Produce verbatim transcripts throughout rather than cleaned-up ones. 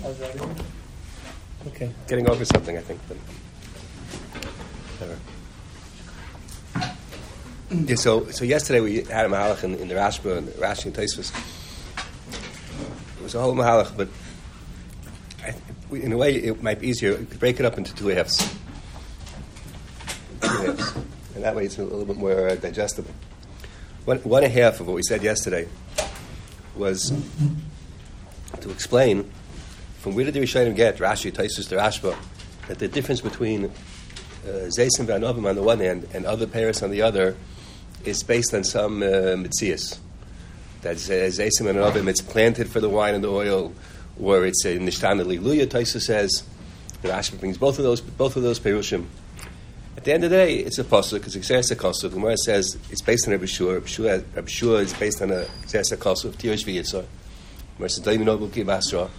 How's that in? Okay, getting over something, I think. But yeah, so, so yesterday we had a mahalach in, in the Rashba and the Rashi and Tosfos. It was a whole mahalach, but I, we, in a way it might be easier. We could break it up into two halves. Two halves. And that way it's a little bit more uh, digestible. One, one half of what we said yesterday was to explain from where did the Rishonim get, Rashi, Tosfos, the Rashba, that the difference between uh, Zeisim v'Anovim on the one hand and other pairs on the other is based on some uh, mitzias. That's uh, Zeisim v'Anovim, it's planted for the wine and the oil, or it's a Nishtana Liluya, Tosfos says. The Rashba brings both of those both of those perushim. At the end of the day, it's a pasuk, it's a Xeris HaKosov. The Gemara says it's based on Rabbi Shua. Rabbi Shua, Rabbi Shua is based on a Xeris HaKosov, Tirish v'Yitzor. Gemara says, Doim Yinobu Ki Basra.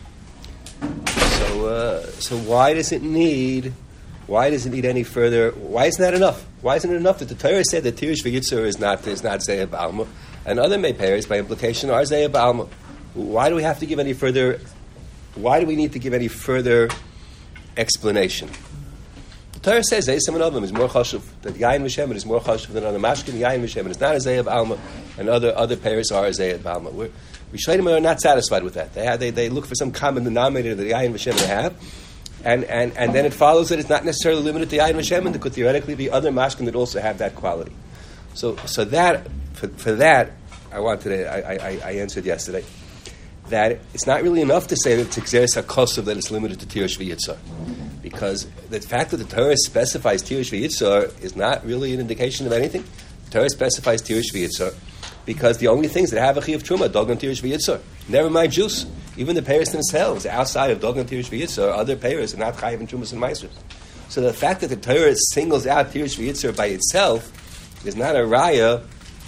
So, uh, so why does it need? Why does it need any further? Why isn't that enough? Why isn't it enough that the Torah said that Tirish v'Yitzur is not is not Zeya B'Alma, and other Meiperes by implication are Zeya B'Alma? Why do we have to give any further? Why do we need to give any further explanation? The Torah says Zeya Siman is more chashuv, that Yain v'Shemen is more chashuv than other mashkin. Yain v'Shemen is not a Zeya B'Alma, and other other pairs are a Zeya B'Alma. We're, Rishonim are not satisfied with that. They, have, they they look for some common denominator that the Yain v'Shemen have, and, and, and then it follows that it's not necessarily limited to Yain v'Shemen. There could theoretically be other mashkin that also have that quality. So so that for, for that I wanted to, I, I, I answered yesterday that it's not really enough to say that it's Xeris HaKosov that it's limited to Tirish v'Yitzor, because the fact that the Torah specifies Tirish v'Yitzor is not really an indication of anything. The Torah specifies Tirish v'Yitzor because the only things that have a chi of truma, dog and tirish v'yitzor. Never mind juice. Even the payers themselves, outside of dog and tirish v'yitzor, other payers are not chayiv and trumas and meisers. So the fact that the Torah singles out tirish v'yitzor by itself is not a raya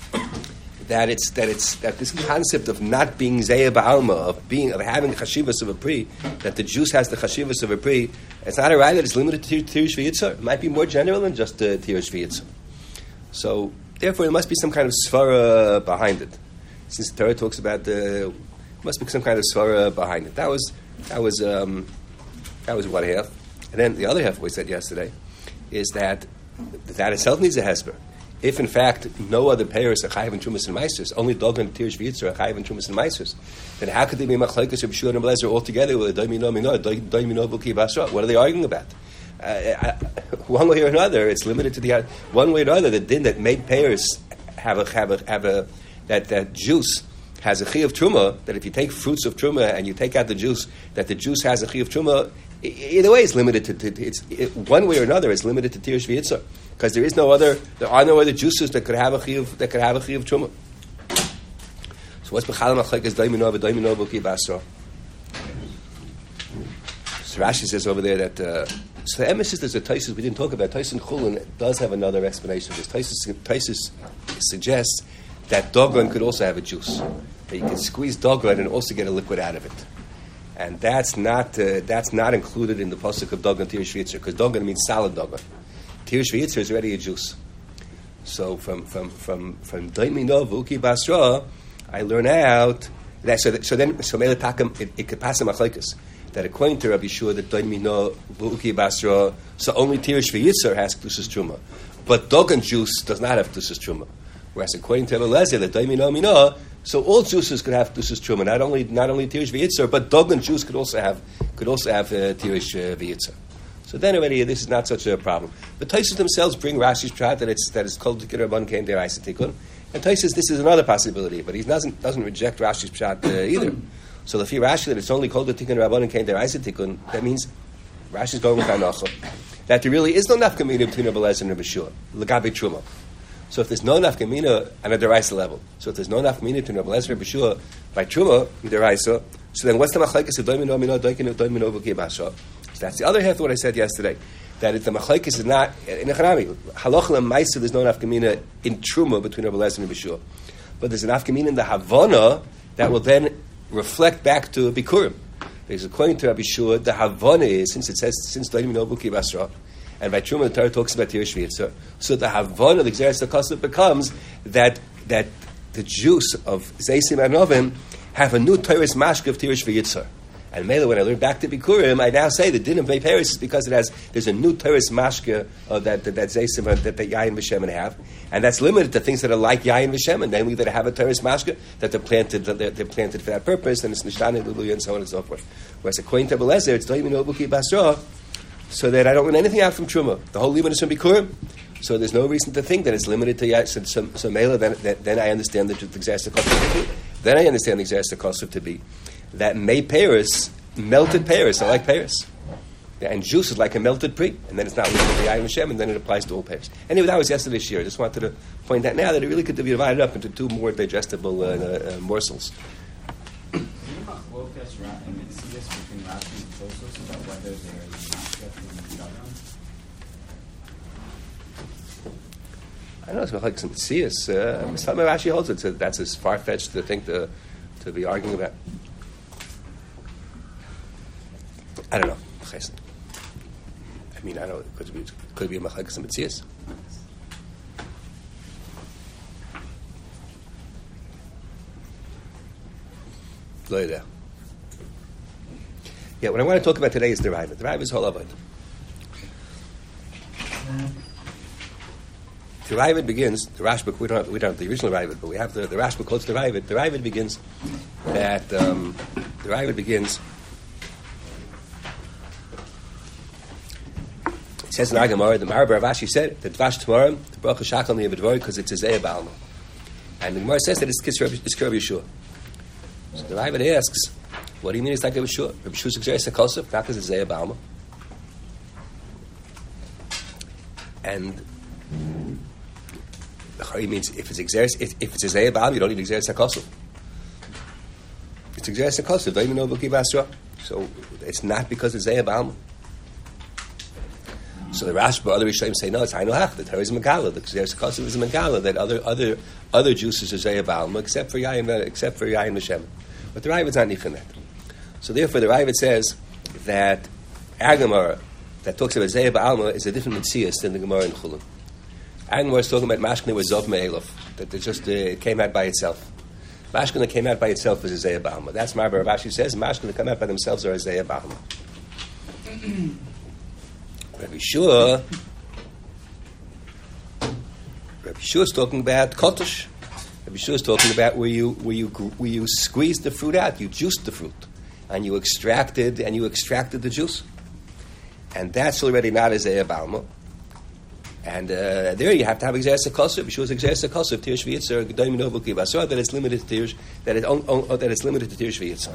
that it's that it's that this concept of not being zeya ba'alma, of being of having chashivas of a pri, that the juice has the chashivas of a pri. It's not a raya that it's limited to tirish v'yitzor. It might be more general than just uh, tirish v'yitzor. So. Therefore, there must be some kind of svara behind it. Since the Torah talks about the, there must be some kind of svara behind it. That was that was um, that was one half, and then the other half we said yesterday is that that itself needs a hesper. If in fact no other payers are chayiv and trumas and meisters, only dog and tirish v'yitzor are chayiv and trumas and meisters, then how could they be machlekes Rabbi Shua and Rabbi Eliezer all together with a doimino mino, doimino v'ki basra? What are they arguing about? Uh, I, one way or another, it's limited to the one way or another. The din that made payers have a have a have a that that juice has a chi of truma. That if you take fruits of truma and you take out the juice, that the juice has a chi of truma. Either way, it's limited to, to it's it, one way or another. It's limited to tirish v'yitzor because there is no other. There are no other juices that could have a chi of that could have a chi of truma. So what's b'chalam achlekes doimino v'doimino v'ki basra? So Rashi says over there that. Uh, So the emes is there's a Tosfos we didn't talk about. Tosfos Chulin does have another explanation. This Tosfos suggests that dogon could also have a juice. That you can squeeze dogon and also get a liquid out of it, and that's not uh, that's not included in the pasuk of dogon tirish v'yitzor because dogon means solid dogon. Tirish v'yitzor is already a juice. So from from from from doimino v'uki basra, I learn out that so that, so then so mele takim it, it could pass a machlekes. That according to Rabbi Shua, that doimino v'uki basra, so only tirish v'yitzor has kedusas truma, but dogon juice does not have kedusas truma. Whereas according to Rabbi Eliezer, that doimino mino, so all juices could have kedusas truma, not only not only tirish v'yitzor, but dogon juice could also have could also have uh, tirish uh, v'yitzor. So then already this is not such a problem. But Tosfos themselves bring Rashi's pshat that it's that it's called Tikkun Rabban came there Tikun, and Tosfos this is another possibility, but he doesn't doesn't reject Rashi's pshat uh, either. So if you Rashi that it's only called the Tikkun Rabbanan came there Tikun, that means Rashi's going with Hanacha that there really is no nafkamina between Rabbi Eliezer and Rabbi Shua, l'gabe truma. So if there's no nafkamina on a deraisa level, so if there's no nafkamina between Rabbi Eliezer and Rabbi Shua by truma deraisa, so then what's the machlekes of doimino mino doimino doimino v'ki basra? So that's the other half of what I said yesterday. That if the machlekes is not in a chanami halacha l'maisa, there's no nafkamina in truma between Rabbi Eliezer and Rabbi Shua, but there's an nafkamina in the havana that will then reflect back to Bikurim. Because according to Rabbi Shua, the Havana is, since it says, since Doim no Buki Basra, and by Truma the Torah talks about Tirish v'Yitzor, so the Havana, the Xeris HaKosov becomes that that the juice of Zeisim and Novim have a new Torah's mashka of Tirish v'Yitzor. And Mela, when I learn back to Bikurim, I now say the din of May Paris is because it has there's a new Teres Mashke uh, that that that Zaysim that, that Yayin V'Shemen have, and that's limited to things that are like Yayin V'Shemen, namely that have a Teres Mashke that they're planted that they're, they're planted for that purpose, and it's Nishtani Luluya and so on and so forth. Whereas according to Belezer, it's Doim Nobuki Basra, so that I don't learn anything out from Truma. The whole limit is from Bikurim. So there's no reason to think that it's limited to Yayin. So, so, so Mela, then, then I understand the Exersa Kosov to be. Then I understand the Exersa Kosov to be that May Paris, melted Paris, I like Paris. And juice is like a melted pre, and then it's not limited to Yayin Hashem, and then it applies to all Paris. Anyway, that was yesterday's year. I just wanted to point out now that it really could be divided up into two more digestible uh, uh, uh, morsels. I know it's like some tzias. Uh, Rashi holds it. So that's as far fetched to think to to be arguing about. I don't know. I mean, I don't know. Could be could be a machlekes some tzias. Lo yedeh. Yeah, what I want to talk about today is the Ravid. The Ravid is whole avodah. The Ravid begins, the Rashba, we don't have, we don't have the original Ravid, but we have the, the Rashba quotes the Ravid. The Ravid begins that, um, the Ravid begins, it says in our Gemara, the Marabar Avashi said, the Dvash tomorrow, the Baruch HaShachal Niyavadvori, because it's a Zeh Ba'alma. And the Gemara says that it's Kisrav Yeshua. So the Ravid asks, what do you mean it's like a Yeshua? Rabbi Yeshua's Exeris HaKosov, not because it's Zeh Ba'alma. And he means if it's exeris, if, if it's a zayah ba'al, you don't need exeris hakosov. It's exeris hakosov. Don't even know buki basra. So it's not because it's zayah ba'al. So the Rashba, other Rishonim say no. It's hainu hach. The Torah is megala. The exeris hakosov is a megala. That other other other juices are zayah ba'al, except for yayin except for yayin v'shem. But the Ravid's not nifin that. So therefore, the Ravid says that our Gemara that talks about zayah ba'alma is a different mitzias than the Gemara in Chulun. And we're talking about mashkina with zov me'elof, that it just uh, it came out by itself. Mashkina that came out by itself is a zayah ba'alma. That's Marbar Rashi says. Mashkina that come out by themselves are a zayah ba'alma. Rabbi Shua, Rabbi Shua is talking about kotush. Rabbi Shua is talking about where you where you where you squeezed the fruit out, you juiced the fruit, and you extracted and you extracted the juice, and that's already not a zayah ba'alma. And uh, there you have to have exeris hakosov. Yeshua's exeris hakosov tirish v'yitzar gedoyim novuki basar that it's limited to tirish that it on, on, that it's limited to tirish v'yitzar.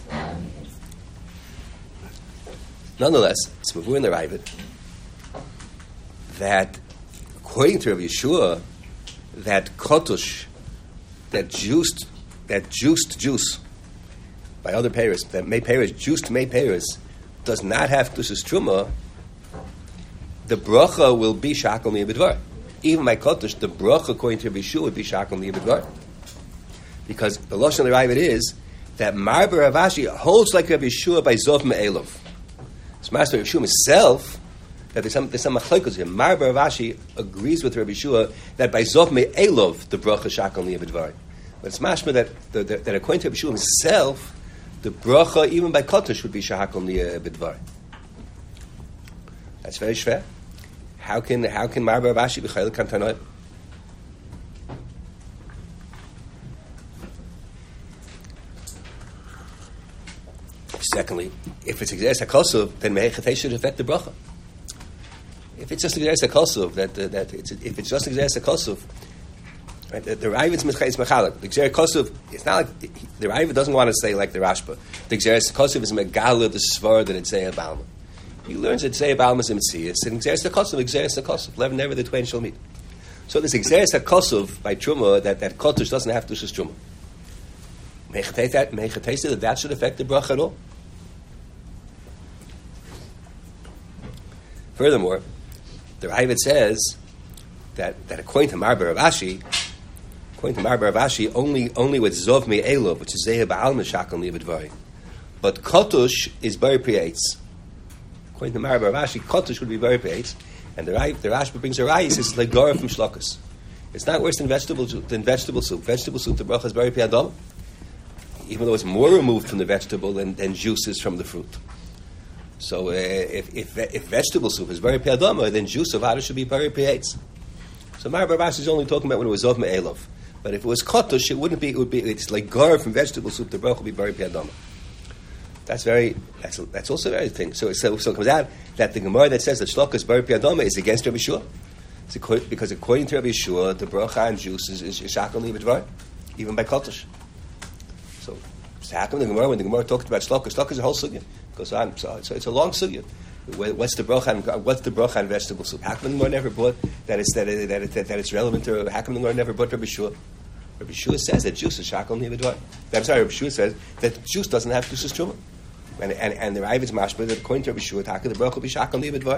Nonetheless, it's mavur in the Ravid that according to Rabbi Yeshua, that kotush, that juiced that juiced juice by other payers, that may payers juiced may payers does not have tushus truma. The bracha will be shakal niyabidvar. Even by kotush, the bracha according to Rabbi Yeshua would be shakal niyabidvar, because the lashon of the Ravid is that Marbar Avashi holds like Rabbi Yeshua by zov me'elov. It's Master Rabbi Yeshua himself that there's some there's some machlokes here. Marbar Avashi agrees with Rabbi Yeshua that by zov me'elov the bracha shakal niyabidvar. But it's mashma that the, the, that according to Rabbi Yeshua himself, the bracha even by kotush would be shakal niyabidvar. That's very shver. How can how can Marbar Avashi be chayil kantanot? Secondly, if it's exeris hakosov, then mehechatei should affect the bracha. If it's just exeris hakosov, that uh, that it's if it's just exeris hakosov, right? The, the Ravid's is mechalek. The exeris hakosov, it's not like the Ravid doesn't want to say like the Rashba. The exeris hakosov is megala the svar that it's zayah ba'alma. He learns that zayah ba'alma is a mitzias, and exeris hakosov, exeris hakosov. Never, never the twain shall meet. So this exeris hakosov by truma that that kotush doesn't have to shus truma. Mechatei that mechatei that that should affect the bracha at all. Furthermore, the Ravid says that, that according to Marbar Avashi, according to Marbar Avashi, only only with zov me'elov, which is zayah ba'alma shakal niyabidvari, but kotush is bari priyates. According to Marbar Avashi, kotush would be bari priyates, and the the Rashba brings a rayis is like gora from shlokas. It's not worse than vegetable than vegetable soup. Vegetable soup, the bracha is bari priyadom. even though it's more removed from the vegetable than, than juice is from the fruit. So uh, if, if if vegetable soup is very piyadama, then juice of Hada should be very piyetz. So Mar Bar Rashi is only talking about when it was of me'elav. But if it was kotush, it wouldn't be. It would be. It's like gar from vegetable soup. The bracha would be very piyadama. That's very. That's that's also very thing. So so so it comes out that the Gemara that says that shloka is very piyadama is against Rabbi Yeshua. It's a, because according to Rabbi Yeshua, the bracha and juice is is shakal nivadvar, even by kotush. So it's happened in the Gemara when the Gemara talked about shloka. Shloka is a whole sugya. Goes on. So it's, it's a long sugya. What's the bracha? On, what's the bracha on vegetable soup? How come the Gemara never brought that? It's that it, that, it, that, that it's relevant to. How come the Gemara never brought Rabbi Yeshua? Rabbi Yeshua says that juice is shakal nivadvar. I'm sorry, Rabbi Yeshua says that juice doesn't have juice truma. And, and, and the Rav is mashma that according to Rabbi Yeshua, Taka the bracha will be shakal nivadvar.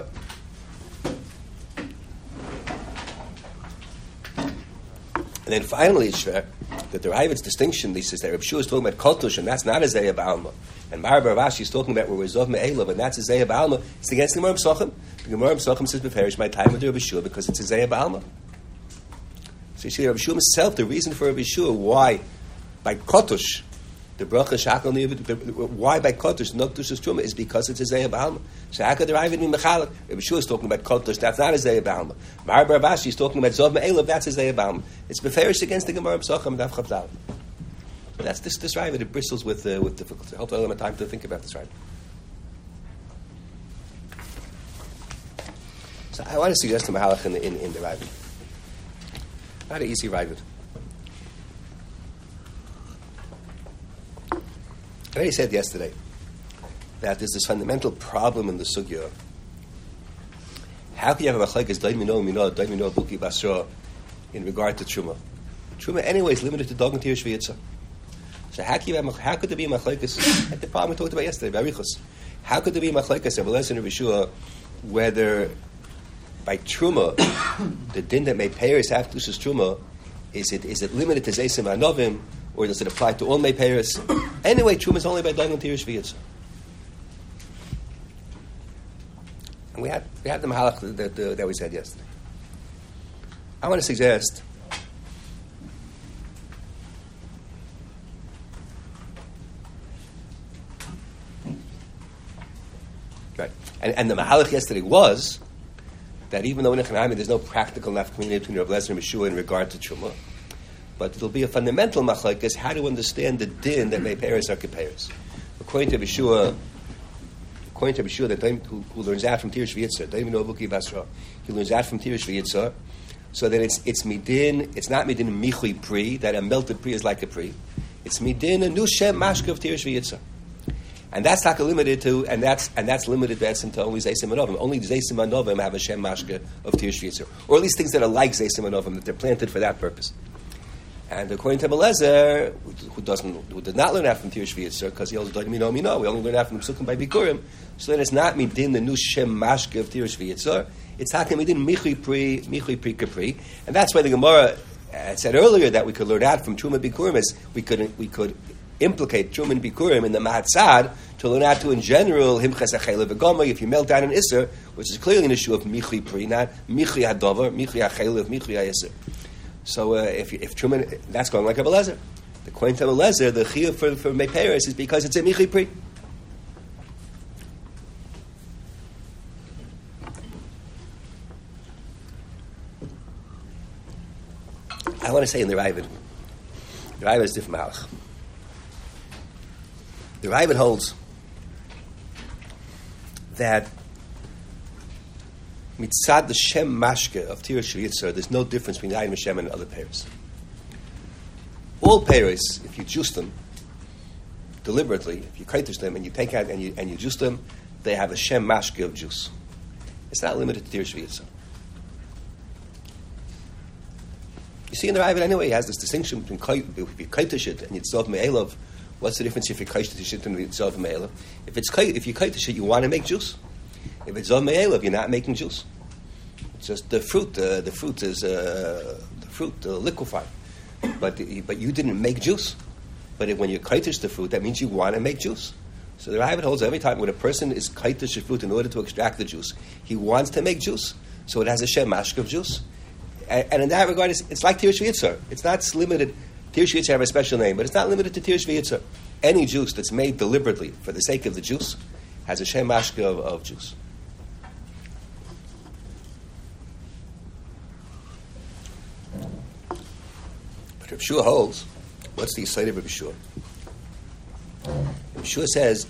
And then finally, it's fair that the Ravid's distinction, he says that Rabbi Yeshua is talking about kotush, and that's not a zayah ba'alma. And Mar Bar Rashi is talking about where we're zov me'elav, and that's a zayah ba'alma. It's against the Gemara Pesachim. The Gemara Pesachim says beferish my time with Rabbi Yeshua because it's a zayah ba'alma. So you see, Rabbi Yeshua himself, the reason for Rabbi Yeshua, why by kotush the bracha shakal nivadvar, why by kotush not dushas truma is because it's a zayah ba'alma. So how could the Ravid be mechalek? Rabbi Yeshua is talking about kotush, that's not a zayah ba'alma. Mar Bar Rashi is talking about zov me'elav, that's a zayah ba'alma. It's beferish against the Gemara Pesachim daf chav daled. So that's this this Ravid. It bristles with uh, with difficulty. Hopefully, I'll have time to think about this Ravid. So I want to suggest a mahalach in the, in, in the Ravid. Not an easy Ravid. I already said yesterday that there's this fundamental problem in the sugya. How can you have a machlekes daimino mino daimino buki basra in regard to truma? Truma anyway is limited to dog and tirish v'yitzah. So how, can you have, how could there be a machlekes? At the problem we talked about yesterday, barichus. How could there be a machlekes of Elazar and Rabbi Yeshua whether by truma the din that may payers have to use truma is it is it limited to zeisim anovim or does it apply to all may payers? Anyway, truma is only by dog and tirish v'yitzah. And we had we had the mahalach that, that, that we said yesterday. I want to suggest right, and, and the mahalach yesterday was that even though in Echanami there's no practical nafkamina between Rav Lezer and Yeshua in regard to truma, but it'll be a fundamental machlekes how to understand the din that may payers are kepayers. According to Yeshua. According to Yeshua, that who, who learns that from Tirish V'Yitzar, Daim Novuki Basra, he learns that from Tirish V'Yitzar. So that it's it's midin, it's not midin michui pri, that a melted pri is like a pri. It's midin a new shem mashka of Tirish V'Yitzar, and that's not limited to, and that's and that's limited that's to only zeisim anovim. Only zeisim anovim have a shem mashka of Tirish V'Yitzar, or at least things that are like zeisim anovim that they're planted for that purpose. And according to Belezer, who doesn't, who did not learn that from Tirish V'Yitzar, because he also doesn't know me know, we only learn that from the Psukim by Bikurim. So then it's not midin the new shem mashke of Tirish V'Yitzar. It's hakim midin michui pri michui pri kapri, and that's why the Gemara uh, said earlier that we could learn that from Truma Bikurim is we could we could implicate Truma and Bikurim in the Mahatzad to learn out to in general himches achela v'goma if you melt down an iser, which is clearly an issue of michui pri, not michui hadover, michui achela, michui haiser. So uh, if if Truman, that's going like a Belezer. The point of Belezer, the chiyuv for for Meiperes is because it's a michi pri. I want to say in the Ravid, the Ravid is different malach. The Ravid holds that mitzad the shem mashke of Tirish V'Yitzar, there's no difference between Yayin Hashem and other payers. All payers, if you juice them deliberately, if you kaitish them and you take out and you and you juice them, they have a shem mashke of juice. It's not limited to Tirish V'Yitzar. You see in the Ravid anyway, he has this distinction between if you kaitish it and you tzov me'elav. What's the difference if you kaitish it and you tzov me'elav? If it's if you kaitish it, you want to make juice. If it's on me'elav, you're not making juice. It's just the fruit. Uh, the fruit is uh, the fruit uh, liquefied, but but you didn't make juice. But if, when you kaitish the fruit, that means you want to make juice. So the Ravid holds every time when a person is kaitish a fruit in order to extract the juice, he wants to make juice. So it has a shem mashke of juice, and, and in that regard, it's, it's like Tirish V'Yitzar. It's not limited. Tir Shviyitzer have a special name, but it's not limited to Tir Shviyitzer. Any juice that's made deliberately for the sake of the juice has a Shem Mashke of, of juice. But Reb Shua holds, what's the side of Reb Shua? Reb Shua says,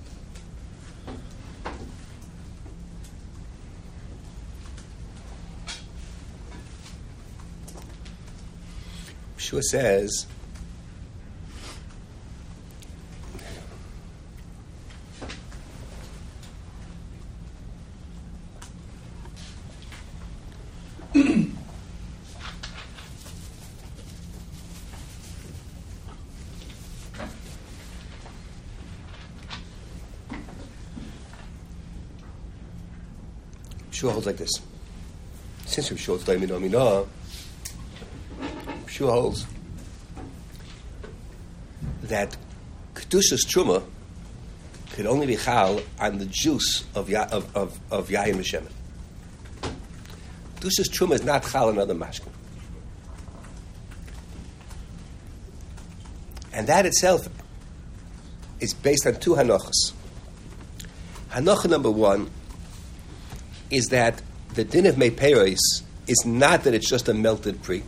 Reb Shua says, Shua holds like this. Since Reb Shua is Daimino Minah, Shua holds that Kedushas Truma could only be chal on the juice of ya, of of, of Yayin V'Shemen. Kedushas Truma is not chal on other mashkin, and that itself is based on two hanochas. Hanocha number one is that the din of meiperos is not that it's just a melted pre.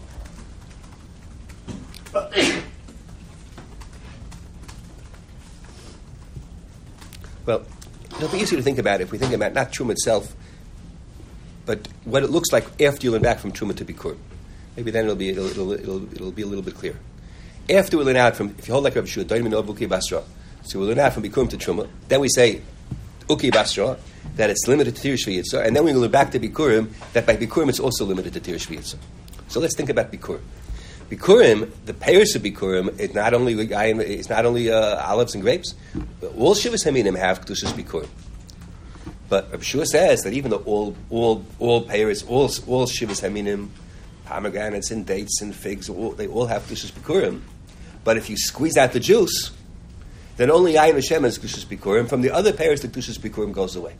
Well, it'll be easier to think about it if we think about not truma itself, but what it looks like after you learn back from truma to bikur. Maybe then it'll be it'll it'll, it'll, it'll be a little bit clear. After we learn out from, if you hold like Rav Shua, Doim Minov Uki Basra, so we learn out from bikurim to truma, then we say Uki Basra, that it's limited to Tir Shviyitzer, and then we learn back to Bikurim, that by Bikurim it's also limited to Tir Shviyitzer. So let's think about Bikurim. Bikurim, the payers of Bikurim, is not only it's not only uh, olives and grapes. All Shivas Haminim have Kedushas Bikurim. But Reb Shua says that even though all all all payers, all all Shivas Haminim, pomegranates and dates and figs, all, they all have Kedushas Bikurim. But if you squeeze out the juice, then only Yayin Hashem has Kedushas Bikurim. From the other payers, the Kedushas Bikurim goes away.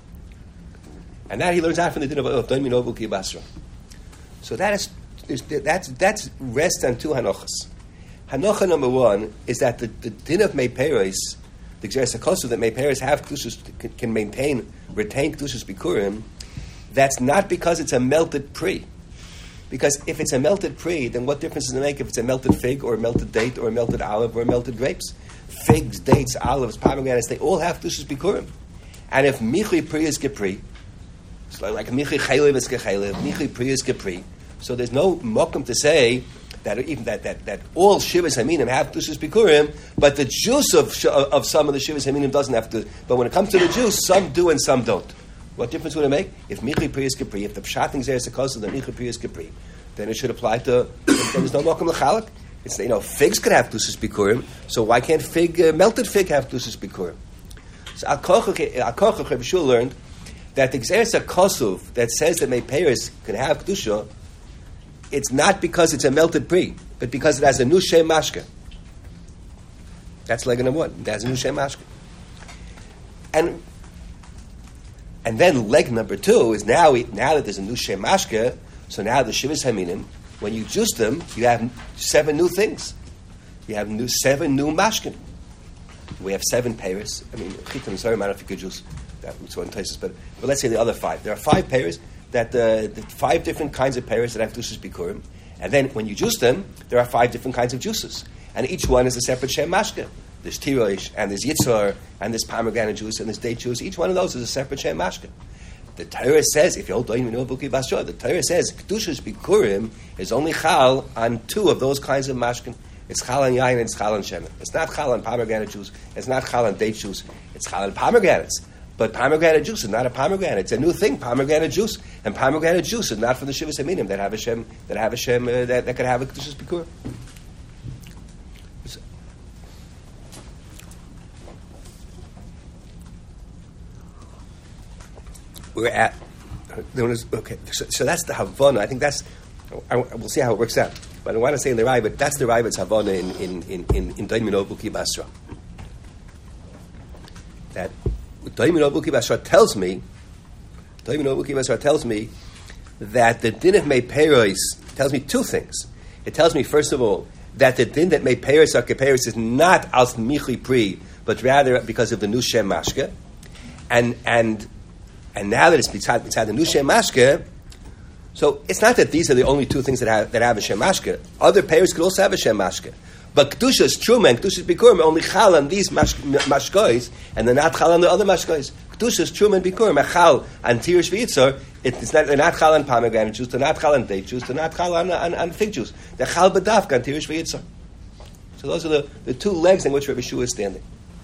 And that he learns out from the din of Doim Minov Uki Basra. So that is that's that's rests on two hanochas. Hanocha number one is that the, the din of meiperos, the Gzeres HaKosov that meiperos have kedushas, can, can maintain retain kedushas bikurim. That's not because it's a melted pre. Because if it's a melted pre, then what difference does it make if it's a melted fig or a melted date or a melted olive or melted grapes? Figs, dates, olives, pomegranates, they all have kedushas bikurim. And if michi pri is gepri, it's like michi chaylev is gechaylev, michi pri is gepri. So there's no mokum to say that even that that, that all shivas haminim have kedushas bikurim, but the juice of of some of the shivas haminim doesn't have to. But when it comes to the juice, some do and some don't. What difference would it make if michi pri is gepri? If the pshating zeres hakosa, the michi pri is gepri, then it should apply to. Then there's no mokum lechalak. It's, you know, figs could have kedushas bikurim, so why can't fig uh, melted fig have kedushas bikurim? So Al Kochach Reb Shua learned that the Gzeres HaKosov that says that meiperos can have kedusha, it's not because it's a melted pre, but because it has a new shem mashke. That's leg number one. It has a new shem mashke. And and then leg number two is now now that there's a new shem mashke, so now the shivas haminim, when you juice them, you have seven new things. You have new seven new mashkin. We have seven payers. I mean, chitim, sorry, I don't know if you could juice that was one places, but but let's say the other five. There are five payers that uh, the five different kinds of payers that have kedushas bikurim, and then when you juice them, there are five different kinds of juices, and each one is a separate shem mashke. There's tirosh, and there's yitzhar, and there's pomegranate juice, and there's date juice. Each one of those is a separate shem mashke. The Torah says, if you hold doim minov uki basra, the Torah says kedushas bikurim is only chal on two of those kinds of mashkin. It's chal on yain and it's chal on shemen. It's not chal on pomegranate juice. It's not chal on date juice. It's chal on pomegranates. But pomegranate juice is not a pomegranate. It's a new thing, pomegranate juice. And pomegranate juice is not from the Shivas Haminim that have a Shem, that have a Shem, uh, that, that could have a Kedushas Bikur. We're at, okay, so, so that's the Havana. I think that's, I, we'll see how it works out. But I want to say in the Rai, but that's the Rai, it's Havana in, in, in, in, in Doim Minov Uki Basra. That, Doim Minov Uki Basra tells me, Doim Minov Uki Basra tells me that the din of meiperos tells me two things. It tells me, first of all, that the din that made Paris or Paris is not als michli pri, but rather because of the new Shem Mashke. And and and now that it's beside, beside the new Shem Mashke, so it's not that these are the only two things that have that have a Shem Mashke. Other Paris could also have a Shem Mashke. But Kedusha's Truma and Kedusha's Bikurim only chal on these mashkois, and they're not chal on the other mashkois. Kedusha's Truma and Bikurim are chal on Tirish V'Yitzor. It's not, they're not chal on pomegranate juice, they're not chal on date juice, they're not chal on, on, on fig juice. They're chal b'dafka on Tirish V'Yitzor. So those are the, the two legs in which Rabbi Shua is standing.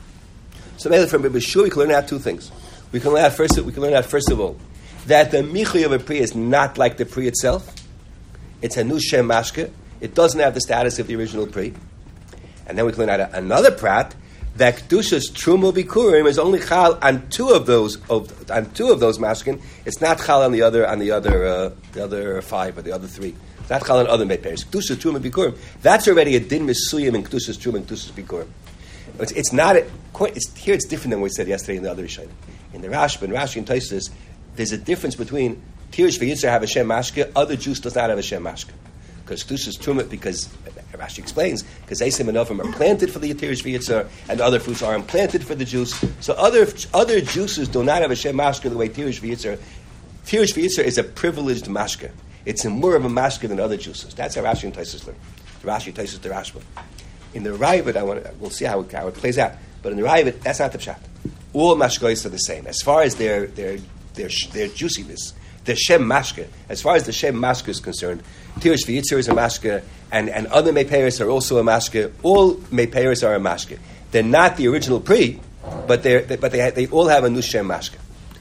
So maybe from Rabbi Shua we can learn out two things. We can learn out first. We can learn out first of all that the michli of a pri is not like the pri itself. It's a new Shem Mashke. It doesn't have the status of the original pri. And then we can learn out another prat that Kedusha's Truma Bikurim is only chal on two of those of, on two of those mashkin. It's not chal on the other on the other uh, the other five or the other three. It's not chal on other meperes. Kedusha's Truma Bikurim. That's already a din misuyim in Kedusha's Truma and Kedusha's Bikurim. It's, it's not a, quite. It's, here it's different than what we said yesterday in the other Rishayim. In the Rashba and Rashi and Tosfos, there's a difference between Tirish V'Yitzor have a Shem Mashke, other Jews does not have a Shem Mashke. Because Kedusha's Truma, because Rashi explains, because Esim and Ovim are planted for the Tirish V'Yitzor, and other fruits are implanted for the juice. So other other juices do not have a Shem Mashke the way Tirish V'Yitzor. Tirish V'Yitzor is a privileged Mashke. It's a more of a Mashke than other juices. That's how Rashi and Tosfos learn. Rashi, Tosfos, the Rashba. In the Ravid, I want to, we'll see how it, how it plays out. But in the Ravid, that's not the pshat. All mashkois are the same as far as their their their their juiciness. The Shem Mashke, as far as the Shem Mashke is concerned, Tirish V'Yitzor is a Mashke, and, and other Meiperis are also a Mashke. All Meiperis are a Mashke. They're not the original Pri, but they're, they but they they all have a new Shem Mashke.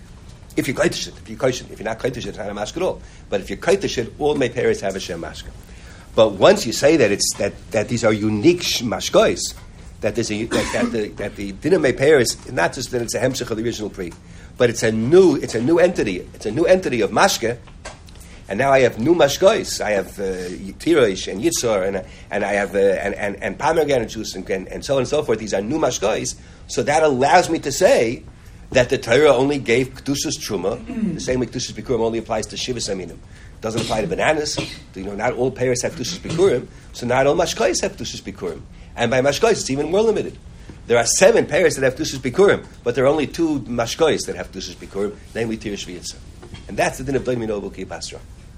If you kaitish it, if you kaitish it, if you're not kaitish it, it's not a Mashke at all. But if you kaitish it, all Meiperis have a Shem Mashke. But once you say that it's that, that these are unique Mashkois, that there's a that, that the that the Dinah Meiperis, not just that it's a hemshech of the original Pri, but it's a new it's a new entity. It's a new entity of Mashke. And now I have new mashkois. I have uh, Tirosh and Yitzor, and and I have uh, and, and and pomegranate juice, and, and and so on and so forth. These are new mashkois. So that allows me to say that the Torah only gave Kedusha's Truma. The same way Kedusha's Bikurim only applies to Shivas Aminim. Doesn't apply to bananas. You know, not all pears have Kedusha's Bikurim. So not all mashkois have Kedusha's Bikurim. And by mashkois, it's even more limited. There are seven pears that have Kedusha's Bikurim, but there are only two mashkois that have Kedusha's Bikurim, namely Tirosh V'Yitzor. And that's the din of Doimino Buki Basra.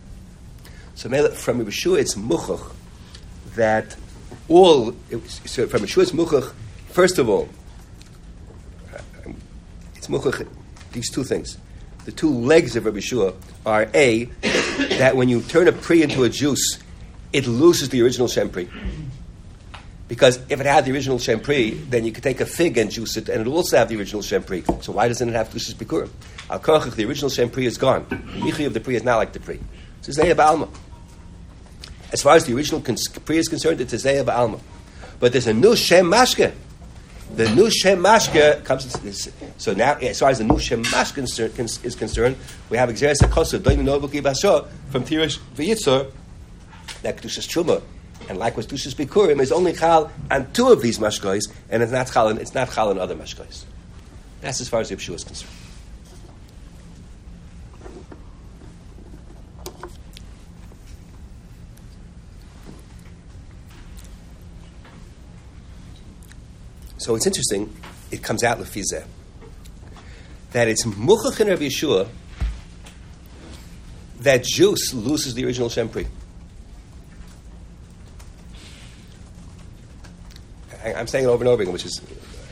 So from Yeshua, it's muchach that all. So from Yeshua, it's muchach. First of all, it's muchach. These two things, the two legs of Rabbi Yeshua are a that when you turn a pri into a juice, it loses the original shem pri. Because if it had the original shem pri, then you could take a fig and juice it, and it'll also have the original shem pri. So why doesn't it have Kedusha's Bikurim? Al Kochach, the original shem pri is gone. The michi of the pri is not like the pri. It's a Zeya Ba'alma. As far as the original pri is concerned, it's a Zeya Ba'alma. But there's a new Shem Mashke. The new Shem Mashke comes. So now, as far as the new Shem Mashke is concerned, we have Exeres HaKosav, Doimino Nobuki Basho, from Tirish V'Yitzor, that Kedusha's Truma, and likewise Kedusha's Bikurim, is only chal on two of these mashkois, and it's not chal. It's not chal on other mashkois. That's as far as the Yeshua is concerned. So it's interesting, it comes out lefizeh, that it's muchach in Rabbi Yeshua that juice loses the original shem pri. I'm saying it over and over again, which is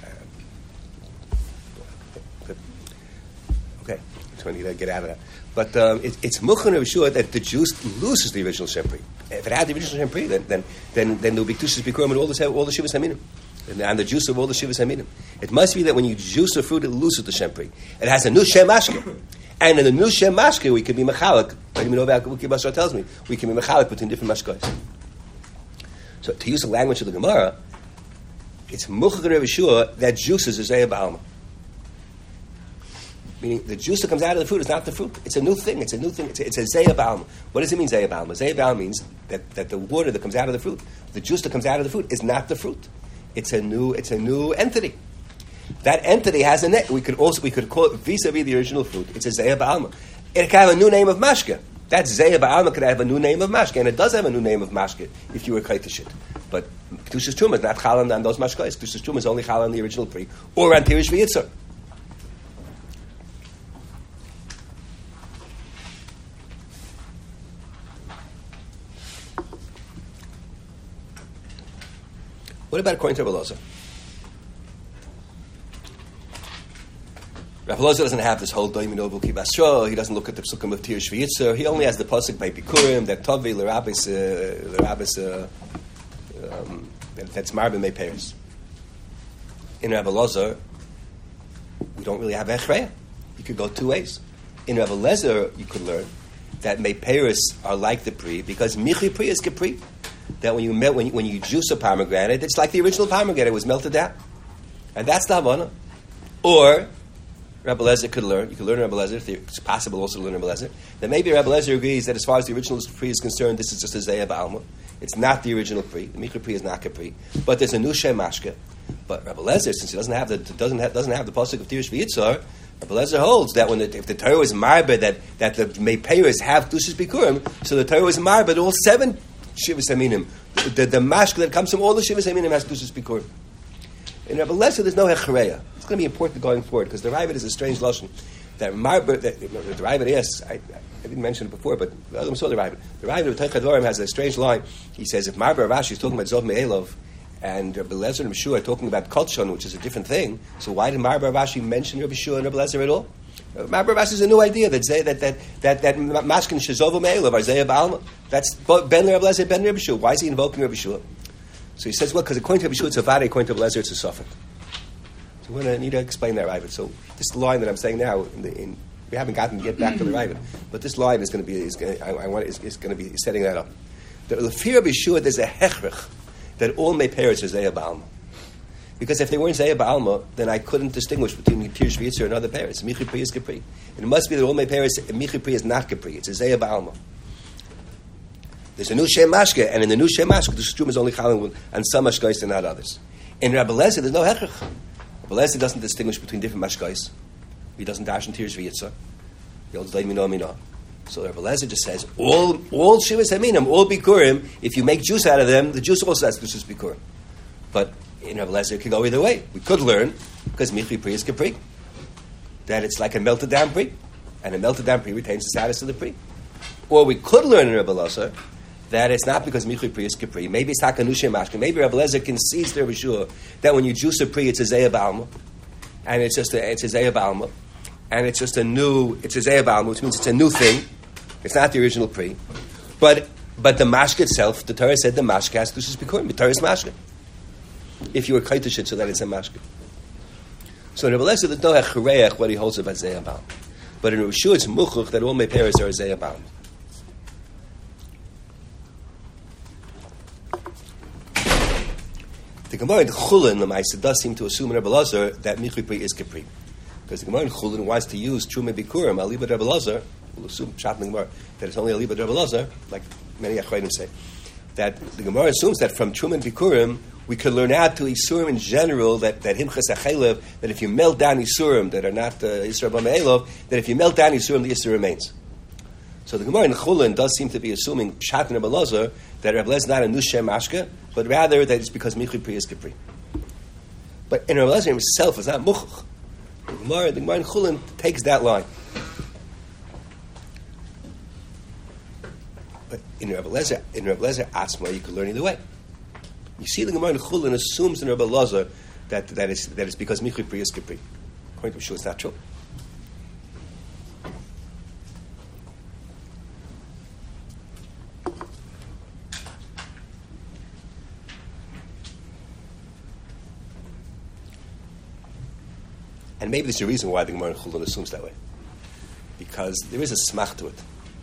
uh, okay. I'm trying to get out of that. But um, it, it's muchach in Rabbi Yeshua that the juice loses the original shem pri. If it had the original shem pri, then then then, then there would be Kedusha's Bikurim and all the all the shivas haminim. And the juice of all the shivas haminim. It must be that when you juice a fruit, it loses the shem pri. It has a new shem mashke, and in the new shem mashke, we can be mechalik. Like tells me, we can be mechalik between different mashkos. So to use the language of the Gemara, it's muchach Rabbi Yeshua that juice is a zeya ba'alma. Meaning the juice that comes out of the fruit is not the fruit. It's a new thing. It's a new thing. It's a, it's a zeya ba'alma. What does it mean, zeya ba'alma? Zeya ba'alma means that, that the water that comes out of the fruit, the juice that comes out of the fruit, is not the fruit. It's a new. It's a new entity. That entity has a name. We could also we could call it vis-a-vis the original fruit. It's a zeya ba'alma. It can have a new name of mashke. That zeya ba'alma could have a new name of mashke, and it does have a new name of mashke if you were kaitish it. But Kedushas Truma is not chal on those mashkos. Kedushas Truma is only chal on the original pri or on Tirish v'Yitzar. What about according to Rabbi Elazar? Rabbi Elazar doesn't have this whole Doimin Ovu Ki Basra. He doesn't look at the psukim of Tirish v'Yitzar. He only has the pasuk by Bikurim that Tovi l'Rabbis l'Rabbis um, that's Marbe Mei Peres. In Rabbi Elazar, we don't really have Echreya. You could go two ways. In Rabbi Elazar, you could learn that Mei Peres are like the Pri because Michi Pri is Kepri. That when you melt, when you, when you juice a pomegranate, it's like the original pomegranate; it was melted down, and that's the Havana. Or Rabbi Elazar could learn. You could learn Rabbi Elazar. It's possible also to learn Rabbi Elazar. That maybe Rabbi Elazar agrees that as far as the original pri is concerned, this is just a Zayah Ba'alma. It's not the original pri. The Mikra pri is not Kapri, but there's a new Shem Mashke. But Rabbi Elazar, since he doesn't have the doesn't have, doesn't have the pasuk of Tirish v'Yitzar, Rabbi Elazar holds that when the, if the Torah is marbe that that the Meiperes have Dushas Bikurim, so the Torah is marbe all seven Shivas Aminim. The, the mashke that comes from all the Shivas Aminim has Dushas Bikurim. In Rabbi Elazar, there's no Hechareya. It's going to be important going forward because the Ravid is a strange lashon. That marbe, that the Ravid asks, I, I didn't mention it before, but I'm saw the Ravid. The Ravid of Teichad Dorim has a strange line. He says if marbe Rashi is talking about Zov Me'elov and Rabbi Elazar and Rabbi Shua are talking about Kotshon, which is a different thing, so why did marbe Rashi mention Rabbi Shua and Rabbi Elazar at all? Marbe Rashi is a new idea that say that that that that Mashkin Shezov Me'elov are Zayah Ba'alma. That's Ben Rabbi Elazar, Ben Rabbi Shua. Why is he invoking Rabbi Shua? So he says, well, because according to Rabbi Shua it's a vade, according to Rabbi Elazar it's a suffix. So we're going to need to explain that Ravid. So this line that I'm saying now, in the, in, we haven't gotten to get back to the Ravid, but this line is going to be is going to, I, I want is, is going to be setting that up. The fear of Yeshua, there's a hechrich that all my parents are Zayah Ba'alma. Because if they weren't Zayah Ba'alma, then I couldn't distinguish between Tirish v'Yitzar and other parents. Michi Pri is Kapri. And it must be that all my parents, Michi Pri is not Kapri. It's a Zayah Ba'alma. There's a new Shem Mashke, and in the new Shem Mashke, the Strum is only Chalim and some Mashkais and not others. In Rabbi Elazar, there's no hechrich. Rabbi Elazar doesn't distinguish between different Mashkais. He doesn't dash in Tirish v'Yitzar. He holds Dai Mino Mino. So Rabbi Elazar just says, all all Shivas Aminim, all Bikurim, if you make juice out of them, the juice also has Dushas Bikurim. But in Rabbi Elazar, it could go either way. We could learn, because Michi Pri is Kapri, that it's like a melted down Pri, and a melted down Pri retains the status of the Pri. Or we could learn in Rabbi Elazar that it's not because Michi Pri is Kapri. Maybe it's Hakanushe Mashke. Maybe Rabbi Elazar concedes to Rabbi Shua that when you juice a Pri, it's a Zayah Ba'alma, and it's just a, it's a Zayah Ba'alma, and it's just a new, it's a Zayah Ba'alma, which means it's a new thing. It's not the original Pri. But but the Mashke itself, the Torah said the Mashke has Dushas Bikurim. The Torah is Mashke. If you were kaitush it so that it's a mashke. So in Rabbi Elazar, there's no hechareach what he holds about Zayah Ba'alma. But in Rabbi Shua, it's muchuch that all my parents are Zayah Ba'alma. The Gemara in Chulin, the Maisa, does seem to assume in Rabbi Elazar that Michi Pri is Kapri. Because the Gemara in Chulin wants to use Truma Bikurim, Alibad Rabbi Elazar, we'll assume, Shat in the Gemara, that it's only Alibad Rabbi Elazar, like many Achreidim say, that the Gemara assumes that from Truma and Bikurim, we could learn out to Isurim in general that that Himchas Achelev, that if you melt down Isurim that are not uh, Yisra B'Me'elov, that if you melt down Isurim, the Yisra remains. So the Gemara in Chulin does seem to be assuming Pshat in Rabbi Elazar that Rabbi Elazar is not a Nush Shem Mashke, but rather that it's because Michi Pri is Kapri. But in Rabbi Elazar himself, it's not Muchach. The Gemara, the Gemara in Chulin takes that line. But in Rabbi Elazar, in Rabbi Elazar Atzma, you could learn either way. You see, the Gemara in Chulin assumes in Rabbi Elazar that that is that it's because Michi Pri is Kapri. According to Shua, it's not true. And maybe there's a reason why the Gemara in Chulin assumes that way, because there is a smach to it.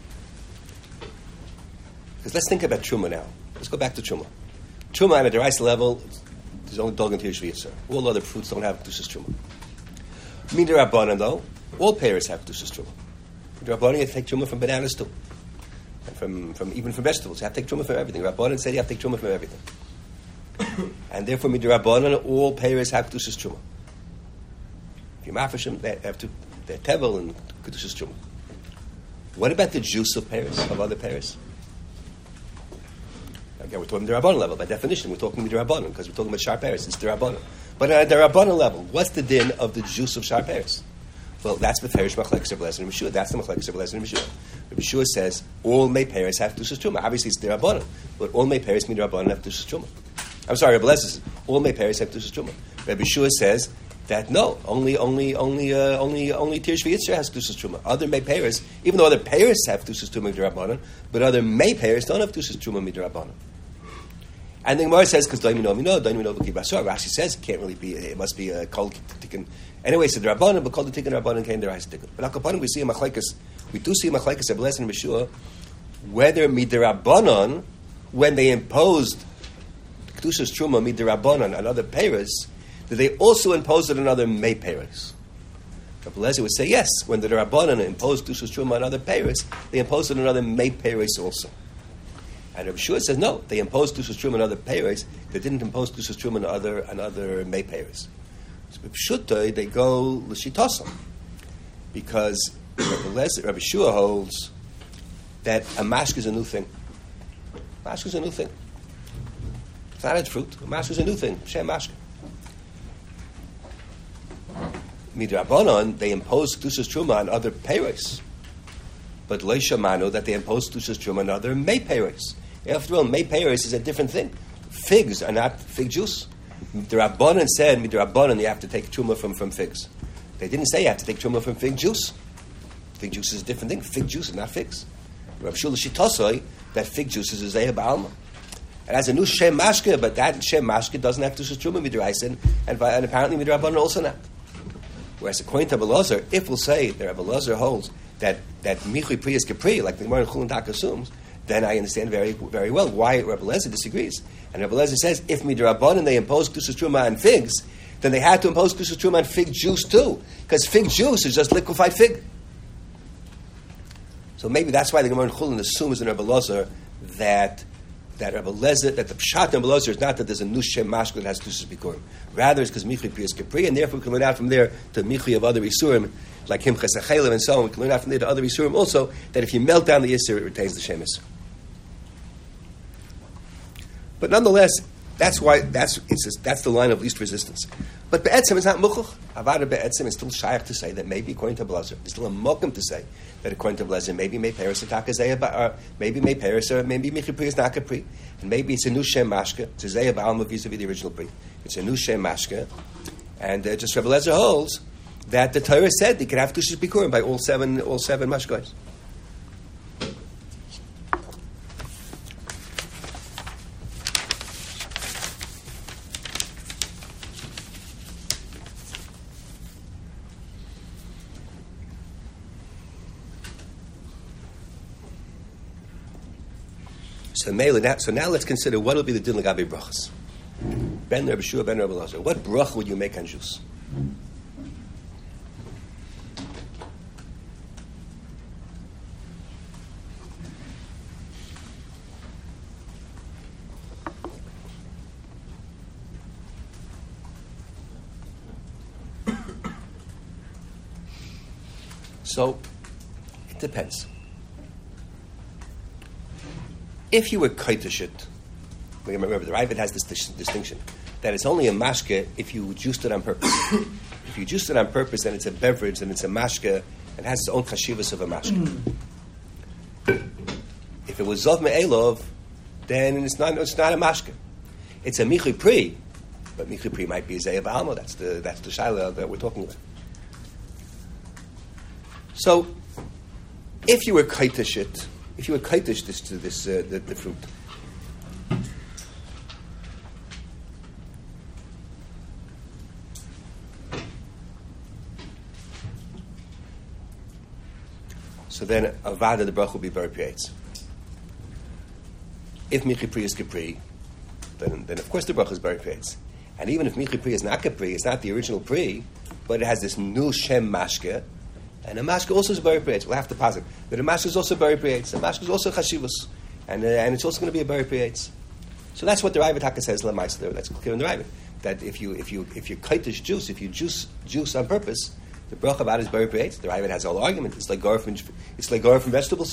Because let's think about Truma now. Let's go back to Truma. Truma on a deraisa level, there's only dog and tirish v'yitzar. All other fruits don't have Kedushas Truma. Midei Rabbanan, though, all pears have Kedushas Truma. Midei Rabbanan, you have to take Truma from bananas too, and from, from even from vegetables. You have to take Truma from everything. Rabbanan said you have to take Truma from everything, and therefore Midei Rabbanan, all pears have Kedushas Truma. If you're mafreshim, they have to they're tevel and Kedushas Truma. What about the juice of pears, of other pears? Again, we're talking the Rabbanon level. By definition, we're talking the Rabbanon because we're talking about sharp pears. It's the Rabbanon. But at the Rabbanon level, what's the din of the juice of sharp pears? Well, that's Beferish Machlekes Rebbe Eliezer and Meshua. That's the Machlekes Rebbe Eliezer and Meshua. Rebbe Meshua says all may pears have Dushas Truma. Obviously, it's the Rabbanon, but all may pears mean the Rabbanon have Dushas Truma. I'm sorry, Rebbe Eliezer says all may pears have Dushas Truma. Rebbe Meshua says that no, only, only, only, uh, only, only Tirish V'Yitzra has Dushas Truma. Other may pears, even though other pears have Dushas Truma midrabanan, but other may pears don't have Dushas Truma midrabanan. And the Gemara says because Daimino Mino, Daimino V'Kibasor. Rashi says it can't really be. It must be a kol tikkun. Anyway, so the Rabbanan, but kol the tikkun Rabbanan came the Rais tikkun. But Akapanim we see a machlekes. We do see a machlekes Rebbe Eliezer and Meshua whether midrabanan when they imposed Kedushas Truma midrabanan on other peres, did they also impose it on other may peres? Rebbe Eliezer would say yes. When the Rabbanan imposed Kedushas Truma on other peres, they imposed it on other may peres also. And Rebbe Shua says no, they imposed Dushas Truma on other peres. They didn't impose Dushas Truma on other on other may peres. So Pshutai, they go l'shitosam because Rebbe Shua holds that a mashke is a new thing. Mashke is a new thing. It's not a fruit. A mashke is a new thing. Shem mashke. Midrabanan, they imposed Dushas Truma on other peres, but Leisha Manu that they imposed Dushas Truma on other may peres. After all, may peres is a different thing. Figs are not fig juice. The Rabbanan said, Midrabanan, you have to take truma from, from figs. They didn't say you have to take truma from fig juice. Fig juice is a different thing. Fig juice is not figs. Rav Shula Shitosoi, that fig juice is a Zeya Ba'alma. It has a new Shem Mashke, but that Shem Mashke doesn't have to use truma midraisen, and, and apparently Midrabanan also not. Whereas according to Rebbe Eliezer, if we'll say that Rebbe Eliezer holds that that Michui Pri is Capri, like the Gemara in Chulin Tak assumes, then I understand very very well why Rebbe Eliezer disagrees. And Rebbe Eliezer says, if midrabanan they impose Kedushas Truma on figs, then they had to impose Kedushas Truma on fig juice too, because fig juice is just liquefied fig. So maybe that's why the Gemara in Chulin assumes in Rebbe Eliezer that that Rebbe Eliezer, that the pshat in Rebbe Eliezer is not that there's a new Shem Mashke that has Kedushas Bikurim. Rather, it's because Michui Pri is Capri, and therefore we can learn out from there to Michui of other Isurim, like Himches HaChelev and so on. We can learn out from there to other Isurim also, that if you melt down the Isur, it retains the Shem Isur. But nonetheless, that's why that's it's just, that's the line of least resistance. But be'etzim is not muchuch. Avada be'etzim is still shaykh to say that maybe according to Rebbe Eliezer, there's still a mokum to say that according to Rebbe Eliezer, maybe may peris ataka zeya, or maybe may peris, or maybe Michui Pri is not Capri, and maybe it's a new Shem Mashke. It's a zeya ba'alma vis-a-vis the original Pri. It's a new Shem Mashke, and uh, just Rebbe Eliezer holds that the Torah said they could have Kedushas Bikurim by all seven all seven mashkos. So now, so now let's consider what will be the din l'gabe brachas. Ben Rebbe Shua, Ben Rebbe Eliezer. What brach would you make on juice? So it depends. If you were kaitish it, remember the Ravid has this dis- distinction that it's only a mashke if you juiced it on purpose. If you juiced it on purpose, then it's a beverage, and it's a mashke, and has its own chashivas of a mashke. If it was zov me'elov, then it's not it's not a mashke. It's a Michui Pri, but Michui Pri might be a zeya ba'alma. That's the that's the shaila that we're talking about. So, if you were kaitish it. If you were kaitish this to this uh, the, the fruit, so then avada the brach will be very pietz. If Michui Pri is Capri, then then of course the brach is very pietz. And even if Michui Pri is not Capri, it's not the original Pri, but it has this new Shem Mashke. And a mashke also is a bari prietz. We'll have to posit that a mashke is also a bari prietz. A mashke is also chashivus, and uh, and it's also going to be a bari prietz. So that's what the Ravid Taka says. Lamaisa, that's clear in the Ravid. That if you if you if you kaitish juice, if you juice juice on purpose, the bracha about is bari prietz. The Ravid has all argument. It's like gar from it's like gar from vegetable soup.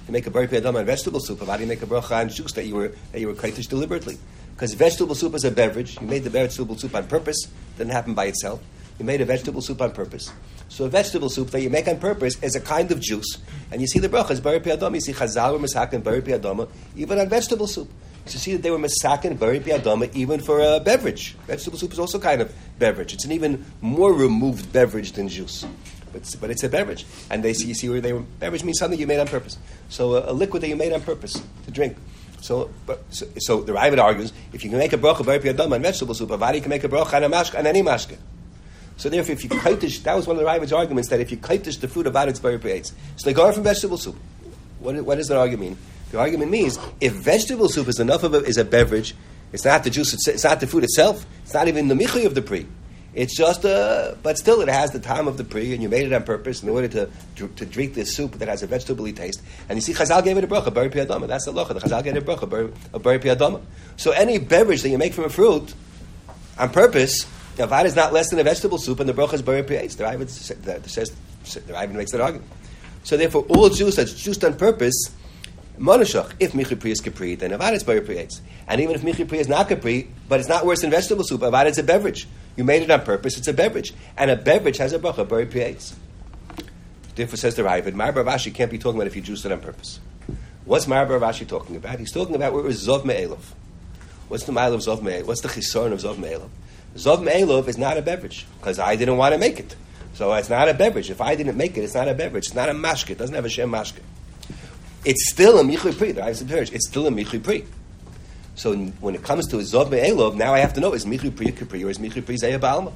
to make a Bari Piyadama on vegetable soup, why do you make a bracha on juice that you were that you were kaitish deliberately? Because vegetable soup is a beverage. You made the vegetable soup on purpose. It didn't happen by itself. You made a vegetable soup on purpose. So a vegetable soup that you make on purpose is a kind of juice. And you see the bracha is Bari Piyadama. You see Chazal were masakin Bari Piyadama even on vegetable soup. So you see that they were masakin Bari Piyadama even for a beverage. Vegetable soup is also kind of beverage. It's an even more removed beverage than juice. But it's, but it's a beverage. And they see, you see where they were, beverage means something you made on purpose. So a, a liquid that you made on purpose to drink. So, but, so, so the Ravid argues, if you can make a bracha Bari Piyadama on vegetable soup, Avadi can make a bracha on a mashka, on any mashka. So therefore, if you kaitish, that was one of the Ravid's arguments, that if you kaitish the fruit about its Bari Piyatz. So they go from vegetable soup. What, what does that argument mean? The argument means, if vegetable soup is enough of a, is a beverage, it's not the juice, it's, it's not the food itself, it's not even the michi of the pri. It's just a, but still it has the time of the pri, and you made it on purpose in order to to drink this soup that has a vegetable taste. And you see, Chazal gave it a bracha, Bari Piyadama. That's the locha. The Chazal gave it a bracha, a Bari Piyadama. So any beverage that you make from a fruit on purpose, the avad is not less than a vegetable soup, and the bracha is Bari Piyatz. The Ravid says, the Ravid makes that argument. So therefore, all juice that's juiced on purpose, Monashach, if Michi Pri is Capri, then Avad is Bari Piyatz. And even if Michi Pri is not Capri, but it's not worse than vegetable soup, Avad is a beverage. You made it on purpose, it's a beverage. And a beverage has a bracha, Bari Piyatz. Therefore, says the Ravid, Mar Bar Vashi can't be talking about if you juiced it on purpose. What's Mar Bar Vashi talking about? He's talking about where is Zov Me'elov. What's the mile of Zov Me'elov? What's the chisaron of Zov Me'elov? Zov Me'elov is not a beverage, because I didn't want to make it. So it's not a beverage. If I didn't make it, it's not a beverage. It's not a mashke. It doesn't have a shem mashke. It's still a Michui Pri. It's still a Michui Pri. So when it comes to a Zov Me'elov, now I have to know, is Michui Pri Capri or is Michui Pri Zeya Ba'alma?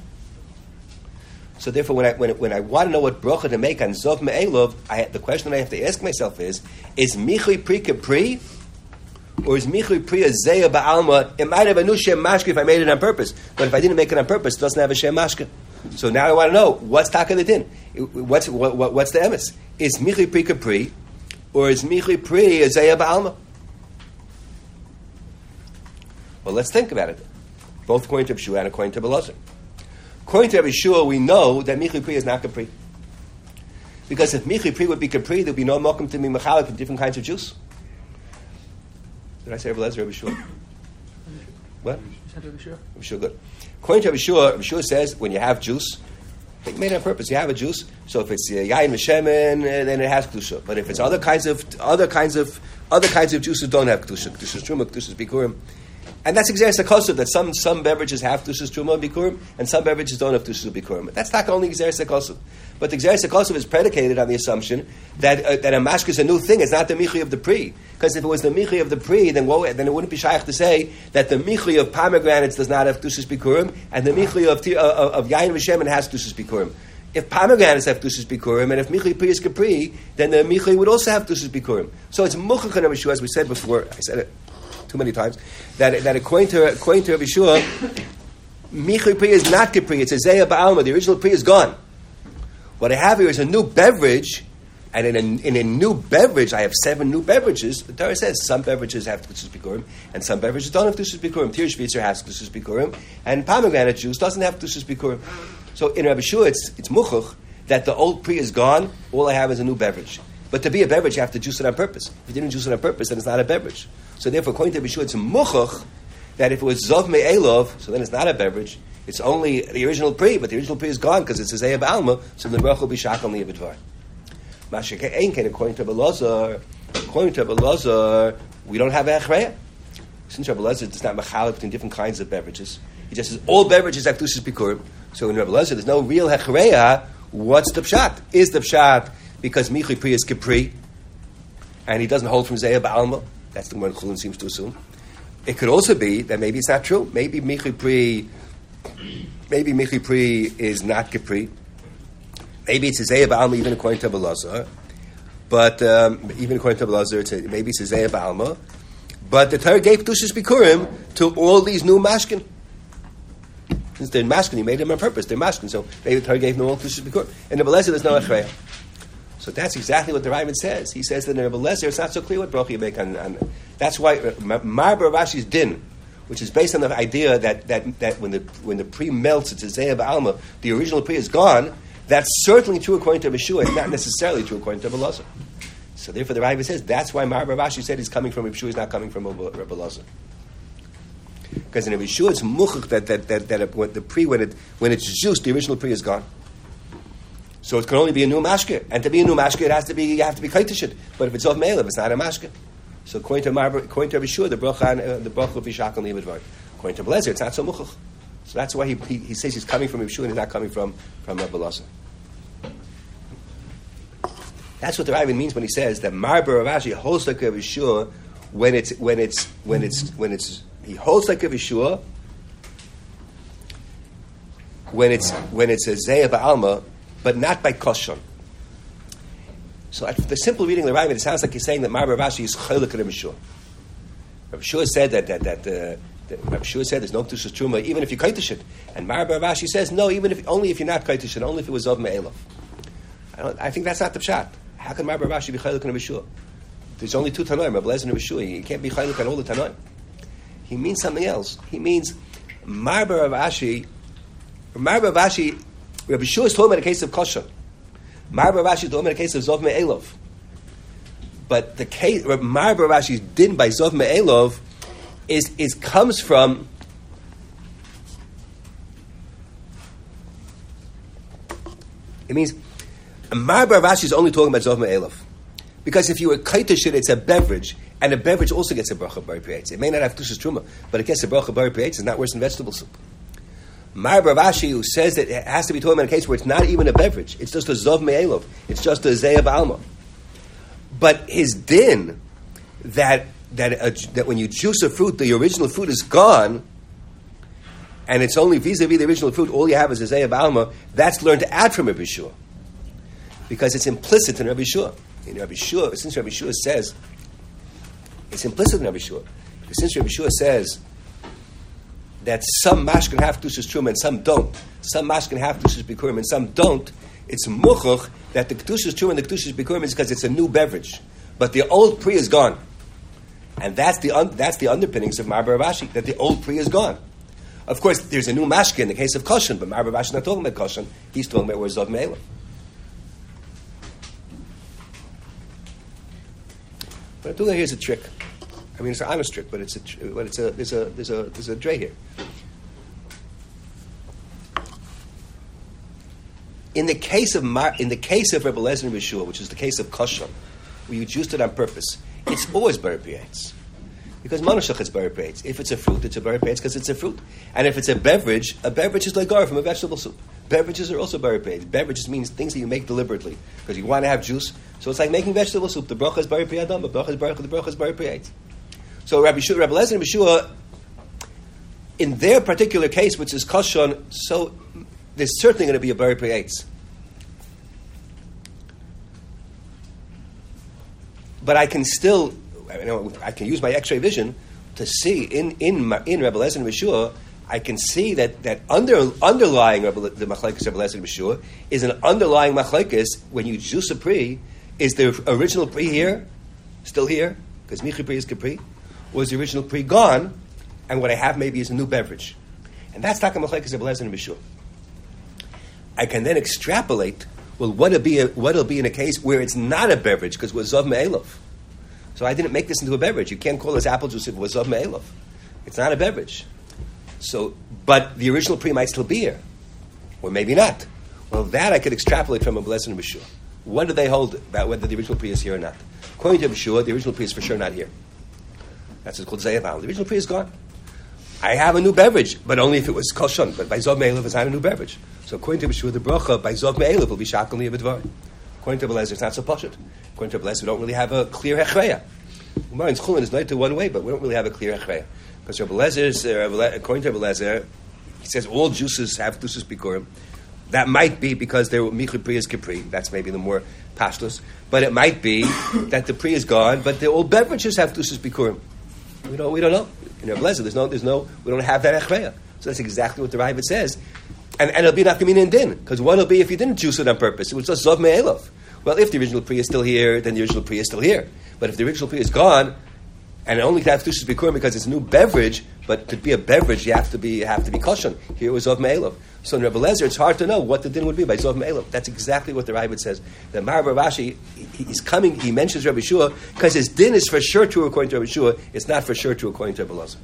So therefore, when I when, when I want to know what bracha to make on Zov Me'elov, I, the question I have to ask myself is, is Michui Pri Capri or is Michui Pri Zeya Ba'alma? It might have a new Shem Mashke if I made it on purpose, but if I didn't make it on purpose, it doesn't have a Shem Mashke. So now I want to know, what's Taka the Din? What's, what, what, what's the emes? Is Michui Pri Capri or is Michui Pri Zeya Ba'alma? Well, let's think about it. Both according to Yeshua and according to Belazar. According to Yeshua, we know that Michui Pri is not Capri. Because if Michui Pri would be Capri, there would be no mokum to be mechalik from different kinds of juice. Did I say Belazar or Yeshua? What? Yeshua, good. According to Yeshua, Yeshua says when you have juice, you made it on purpose. You have a juice, so if it's uh, yain v'shemen, uh, then it has kedusha. But if it's other kinds of other kinds of other kinds of juices don't have kedusha, kedusha truma, kedusha bikurim. And that's exactly the custom that some some beverages have Gdushas Truma and Bikurim, and some beverages don't have Gdushas Bikurim. That's not only Gzeres HaKosov. But the Gzeres HaKosov is predicated on the assumption that uh, that a mashka is a new thing. It's not the Michi of the Pri. Because if it was the Michi of the Pri, then what, then it wouldn't be shaykh to say that the Michi of pomegranates does not have Gdushas Bikurim, and the Michi of, uh, of Yain V'Shemen has Gdushas Bikurim. If pomegranates have Gdushas Bikurim, and if Michi Pri is Capri, then the Michi would also have Gdushas Bikurim. So it's Muchach and Yeshua, as we said before, I said it too many times, that that according to according to Yeshua, Michui Pri is not Capri, it's a Zeya Ba'alma, the original Pri is gone. What I have here is a new beverage, and in a, in a new beverage, I have seven new beverages. The Torah says some beverages have Gdushas Bikurim, and some beverages don't have Gdushas Bikurim. Tir Shvitzer has Gdushas Bikurim, and pomegranate juice doesn't have Gdushas Bikurim. So in Rabbi Shua, it's, it's Muchach, that the old Pri is gone, all I have is a new beverage. But to be a beverage, you have to juice it on purpose. If you didn't juice it on purpose, then it's not a beverage. So therefore, according to Rabbi Shua, it's Muchach, that if it was Zov Me'elov, so then it's not a beverage. It's only the original Pri, but the original Pri is gone because it's a Zeya Ba'alma, so the Baruch will be Shakal Niyabidvar. Mashake Einken, according to Belazar, according to Belazar, we don't have Echreya. Since Rabbi Elazar does not machalik between different kinds of beverages, he just says all beverages have Gdushas Bikurim. So in Rabbi Elazar, there's no real Echreya. What's the pshat? Is the pshat because Michui Pri is Capri, and he doesn't hold from Zeya Ba'alma? That's the one Chulun seems to assume. It could also be that maybe it's not true. Maybe Michui Pri, maybe Michui Pri is not Capri. Maybe it's a Zeya Ba'alma even according to Belazar. But um, even according to Belazar, it's a, maybe it's a Zeya Ba'alma. But the Torah gave Gdushas Bikurim to all these new mashkin. Since they're mashkin, he made them on purpose. They're mashkin, so maybe the Torah gave them all Gdushas Bikurim. In the Belazar, there's no Echreya. So that's exactly what the Ravid says. He says that in Rebbe Lezer, it's not so clear what bracha you make on. on that's why Mar Bar Rashi's din, which is based on the idea that that, that when the when the Pri melts, it's a Zeya Ba'alma, the original Pri is gone. That's certainly true according to Yeshua. It's not necessarily true according to Rebbe Lezer. So therefore the Raiva says, that's why Mar Bar Ashi said he's coming from Rabbi Shua, he's not coming from Rabbi Elazar. Because in Rabbi Shua it's muchach that, that, that, that when the pre, when, it, when it's juiced, the original pre is gone. So it can only be a new mashke. And to be a new mashke, it has to be, you have to be kaitishit. But if it's of Me'elav, it's not a mashke. So according to, Mar, according to Rabbi Shua, the bracha, uh, the bracha will be shakal niyavad. According to Belezer, it's not so muchach. So that's why he, he, he says he's coming from Rabbi Shua and he's not coming from, from Rabbi Elazar. That's what the Raiva means when he says that Mar Bar Ashi holds like a Yeshua when it's when it's when it's when it's he holds like a Yeshua when it's when it's a Zeya Ba'alma, but not by Koshon. So at the simple reading of the Raiva, it sounds like he's saying that Mar Bar Ashi is Chaylik Rabbi Yeshua. Rabbi Yeshua said that that that. Uh, Rabbi Yeshua said there's no Ketushas Truma even if you kaitish it, and Mar Bar Ashi says no, even if only if you're not kaitish it, only if it was of Me'elav. I don't. I think that's not the pshat. How can Mar Bar Ashi be Chaylik and Rabbi Yeshua? There's only two Tanoim, Rabbi Elazar and Rabbi Yeshua. He can't be Chaylik on all the Tanoim. He means something else. He means Mar Bar Ashi. Mar Bar Ashi. Rabbi Yeshua is talking about a case of kosher. Mar Bar Ashi is talking about a case of Zov Me'elav. But the case Mar Bar Ashi's din by Zov Me'elav is is comes from. It means. Mar Bar Ashi is only talking about Zov Me'elav. Because if you were kaitish it, it's a beverage, and a beverage also gets a bracha bari prietz. It may not have Ketushas Truma, but it gets a bracha bari prietz. It's not worse than vegetable soup. Mar Bar Ashi, who says that it has to be talking about a case where it's not even a beverage, it's just a Zov Me'elav, it's just a Zeya Ba'alma. But his din, that, that, uh, that when you juice a fruit, the original fruit is gone, and it's only vis-a-vis the original fruit, all you have is a Zeya Ba'alma, that's learned to add from Rabbi Shua. Because it's implicit in Rabbi Shua. In Rabbi Shua, since Rabbi Shua says, it's implicit in Rabbi Shua. Because since Rabbi Shua says that some mash can have Ketushas Truma and some don't, some mash can have Ketushas Bikurim and some don't, it's muchach that the Ketushas Truma and the Ketushas Bikurim is because it's a new beverage. But the old pri is gone. And that's the un, that's the underpinnings of Mar Bar Ashi, that the old pri is gone. Of course, there's a new mashke in the case of Koshen, but Mar Bar Ashi is not talking about Koshen. He's talking about where Zov Me'elav. But I do think here's a trick. I mean, it's an honest trick, but it's a, but it's a, there's a, there's a, there's a dray here. In the case of Mar, in the case of Rebbe Elazar and Yeshua, which is the case of Kosher, where you juiced it on purpose, it's always bar prietz. Because Monoshach it's bar prietz. If it's a fruit, it's a bar prietz because it's a fruit. And if it's a beverage, a beverage is like gar from a vegetable soup. Beverages are also bar prietz. Beverages means things that you make deliberately because you want to have juice. So it's like making vegetable soup. The bracha is bar priadam, the bracha is bar, the bracha is bar prietz. So Rabbi Shua, Rebbe Elazar and Yeshua, in their particular case, which is Kosher, so there's certainly going to be a bar prietz. But I can still, I, know, I can use my X-ray vision to see in in in Rebbe Elazar and Yeshua, I can see that that under underlying Rebbe, the machlekes Rebbe Elazar and Yeshua is an underlying machlekes when you juice a pri. Is the original pri here, still here, because michi pri is kapri, or is the original pri gone, and what I have maybe is a new beverage, and that's taka machlekes Rebbe Elazar and Yeshua. I can then extrapolate. Well, what'll be a, what'll be in a case where it's not a beverage because it was Zov Me'elav. So I didn't make this into a beverage. You can't call this apple juice if it was Zov Me'elav. It's not a beverage. So, but the original pri might still be here, or maybe not. Well, that I could extrapolate from a blessing of Yeshua. What do they hold about whether the original pri is here or not? According to Yeshua, the original pri is for sure not here. That's what's called Zayavah. The original pri is gone. I have a new beverage, but only if it was Koshon. But by Zov Me'elav, it's not a new beverage. So according to Yeshua, the bracha by Zov Me'elav will be Shakal Niyavad. According to Belezer, it's not so pashut. According to Belezer, we don't really have a clear hechreya. Umar and Chulin is not to one way, but we don't really have a clear hechreya. Because uh, according to Belezer, he says all juices have Ketushas Bikurim. That might be because they're Michi Pri is Kipri. That's maybe the more pashtus. But it might be that the Pri is gone, but the, all beverages have Ketushas Bikurim. We don't, we don't know. In Belezer, there's no, there's no, we don't have that hechreya. So that's exactly what the Ravid says. And, and it'll be nafkamina and din. Because one will be if you didn't juice it on purpose. It was just Zov Me'elav. Well, if the original pri is still here, then the original pri is still here. But if the original pri is gone, And it only can have Kedushas Bikurim because it's a new beverage, but to be a beverage, you have to be you have to be kosher. Here it was Zov Me'elav. So in Rebbe Lezer, it's hard to know what the din would be by Zov Me'elav. That's exactly what the Ravid says. The Marabar Rashi, he's coming, he mentions Rebbe Shua, because his din is for sure true according to Rebbe Shua, it's not for sure true according to Rebbe Lezer.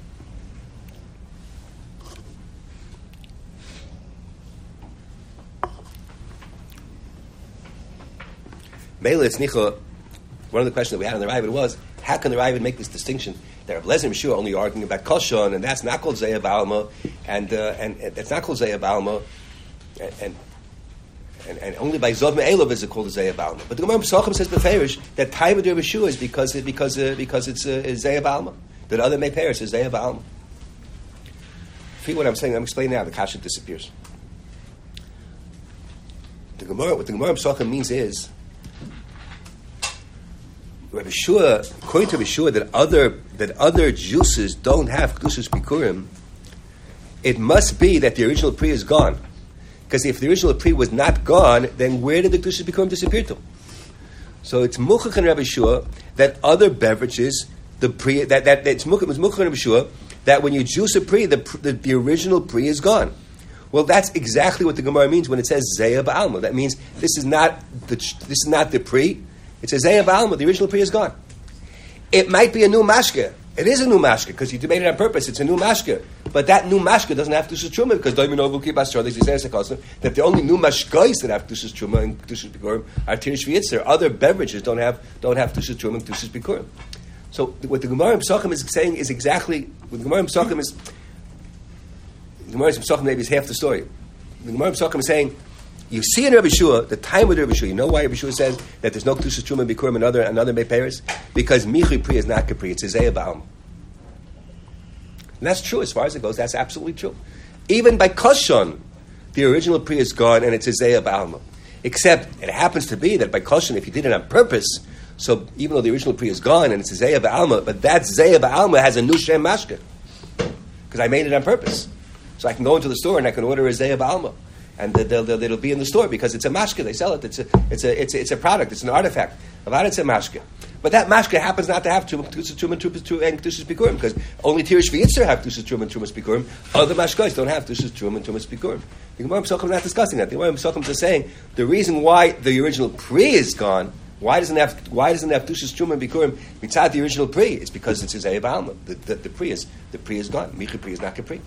Meila Tznicha, one of the questions that we had on the Ravid was, how can the Ravid make this distinction that Rebbe Lezer and Yeshua are only arguing about Kosher, and that's not called Zeya B'Alma, and, uh, and and that's not called Zeya B'Alma, and, and and only by Zov Me'elav is it called Zeya B'Alma. But the Gemara Pesachim says beferish that time of Rebbe Yeshua is because it, because uh, because it's uh, Zeya B'Alma. That other Mei Paris is Zeya B'Alma. See what I'm saying? I'm explaining now. The kasha disappears. The Gemara, what the Gemara Pesachim means is, Rebbe Shua, according to Rebbe Shua, that other that other juices don't have Kedushas Bikurim, it must be that the original Pri is gone. Because if the original Pri was not gone, then where did the Kedushas Bikurim disappear to? So it's Muchach and Rebbe Shua that other beverages, the Pri, that, that, that it's Muchach and Rebbe Shua, that when you juice a Pri, the, the, the original Pri is gone. Well, that's exactly what the Gemara means when it says Zeya B'Alma. That means this is not the this is not the Pri. It's a Zeya B'Alma. The original Pri is gone. It might be a new mashke. It is a new mashke because you made it on purpose. It's a new mashke. But that new mashke doesn't have Kedushas Truma because that the only new mashkos that have Kedushas Truma and Kedushas Bikurim are Tirish V'Yitzer. Other beverages don't have don't have Kedushas Truma and Kedushas Bikurim. So what the Gemara in Pesachim is saying is exactly what the Gemara in Pesachim is. The Gemara in Pesachim maybe is half the story. The Gemara in Pesachim is saying, you see in Rebbe Shua, the time of Rebbe Shua, you know why Rebbe Shua says that there's no Kedushas Truma and Bikurim and other, and other Mei Paris? Because Michi Pri is not Capri, it's a Zeya B'Alma. And that's true as far as it goes, that's absolutely true. Even by Koshon, the original Pri is gone and it's a Zeya B'Alma. Except it happens to be that by Koshon, if you did it on purpose, so even though the original Pri is gone and it's a Zeya B'Alma, but that Zeya B'Alma has a new Shem Mashke. Because I made it on purpose. So I can go into the store and I can order a Zeya B'Alma. And they'll, they'll, it'll be in the store because it's a mashke. They sell it. It's a, it's a, it's a, it's a product. It's an artifact. About it's a mashke. But that mashke happens not to have Kedushas Truma and Kedushas Bikurim because only Tirish V'Yitzer have Kedushas Truma and Trumas Bikurim. Other mashkos don't have Kedushas Truma and Trumas Bikurim. The Gemara Pesachim is not discussing that. The Gemara Pesachim is saying the reason why the original Pri is gone. Why doesn't it have Why doesn't it have Kedushas Truma and Bikurim mitzad the original Pri? It's because it's a Zeya B'Alma. The, the, the Pri is the Pri is gone. Michi Pri is not Capri.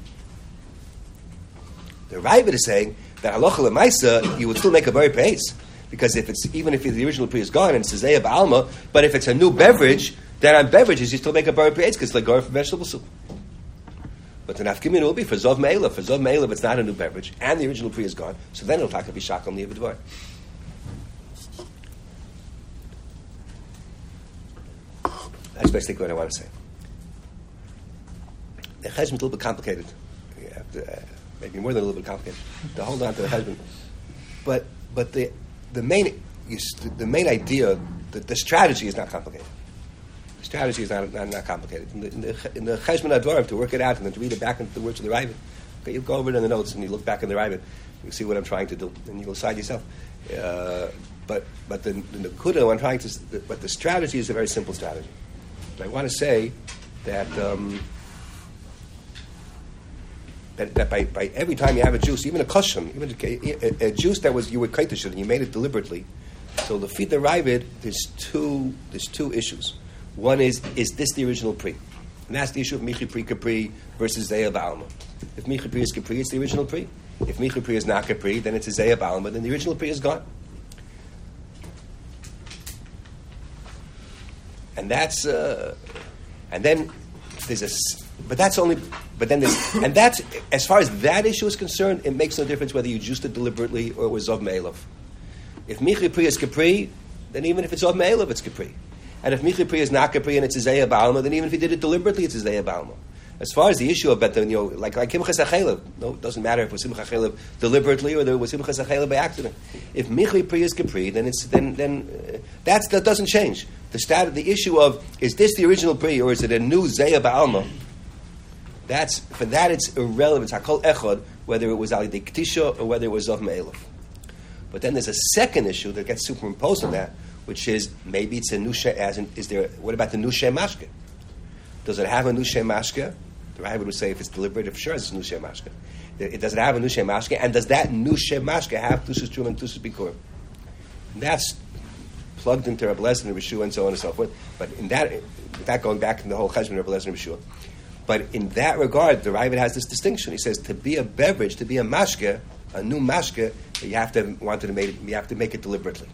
The Ravid is saying that halacha l'maisa you would still make a very pace because if it's even if the original Pri is gone and it's a Zeya B'Alma, but if it's a new beverage, then on beverages you still make a very pace because it's like going for vegetable soup. But the nafkimin will be for Zov Me'elav. For Zov Me'elav, it's not a new beverage and the original Pri is gone, so then it'll talk to be shakal niyavadvar. That's basically what I want to say. The cheshbon is a little bit complicated. You have to, uh, maybe more than a little bit complicated to hold on to the cheshbon. But but the the main the main idea, the, the strategy is not complicated. The strategy is not not, not complicated. In the in the, in the cheshbon advarim to work it out and then to read it back into the words of the Ravid. Okay, you go over it in the notes and you look back in the Ravid, you see what I'm trying to do, and you'll decide yourself. Uh, but but the the nakuda I'm trying to the, but the strategy is a very simple strategy. I want to say that um, that, that by, by every time you have a juice, even a kosher, even a, a, a juice that was you were kaitish and you made it deliberately. So the feed the Ravid, there's two there's two issues. One is is this the original Pri? And that's the issue of Michi Pri Capri versus Zeya B'Alma. If Michi Pri is Capri, it's the original Pri. If Michi Pri is not Capri, then it's a Zeya B'Alma, then the original Pri is gone. And that's, uh, and then there's a, but that's only, but then there's, and that's, as far as that issue is concerned, it makes no difference whether you juiced it deliberately or it was Zov Me'elav. If Michi Pri is Capri, then even if it's Zov Me'elav, it's Capri. And if Michi Pri is not Capri and it's a Zeya B'Alma, then even if he did it deliberately, it's a Zeya B'Alma. As far as the issue of that, you know, like like Simchas HaChelev, no, it doesn't matter if it was Simchas HaChelev deliberately or there was Simchas HaChelev by accident. If Michi Pri is Capri, then it's then then uh, that's that doesn't change. The stat, the issue of is this the original Pri or is it a new Zeya B'Alma? That's for that it's irrelevant. Hakol Echad, whether it was Ali de Ktisha or whether it was Zov Me'elav. But then there's a second issue that gets superimposed on that, which is maybe it's a new she, as in, is there what about the new Shem Mashke? Does it have a nushe mashke? The Ravid would say if it's deliberate, for sure it's nushe mashke. It does it have a nushe mashke, and does that nushe mashke have tushus truma and tushus bikurim? That's plugged into Rabbi Lezer and Rishua and so on and so forth. But in that, that going back in the whole cheshbon of Rabbi Lezer and Rishua. But in that regard, the Ravid has this distinction. He says to be a beverage, to be a mashke, a new mashke, you have to want to make it, you have to make it deliberately.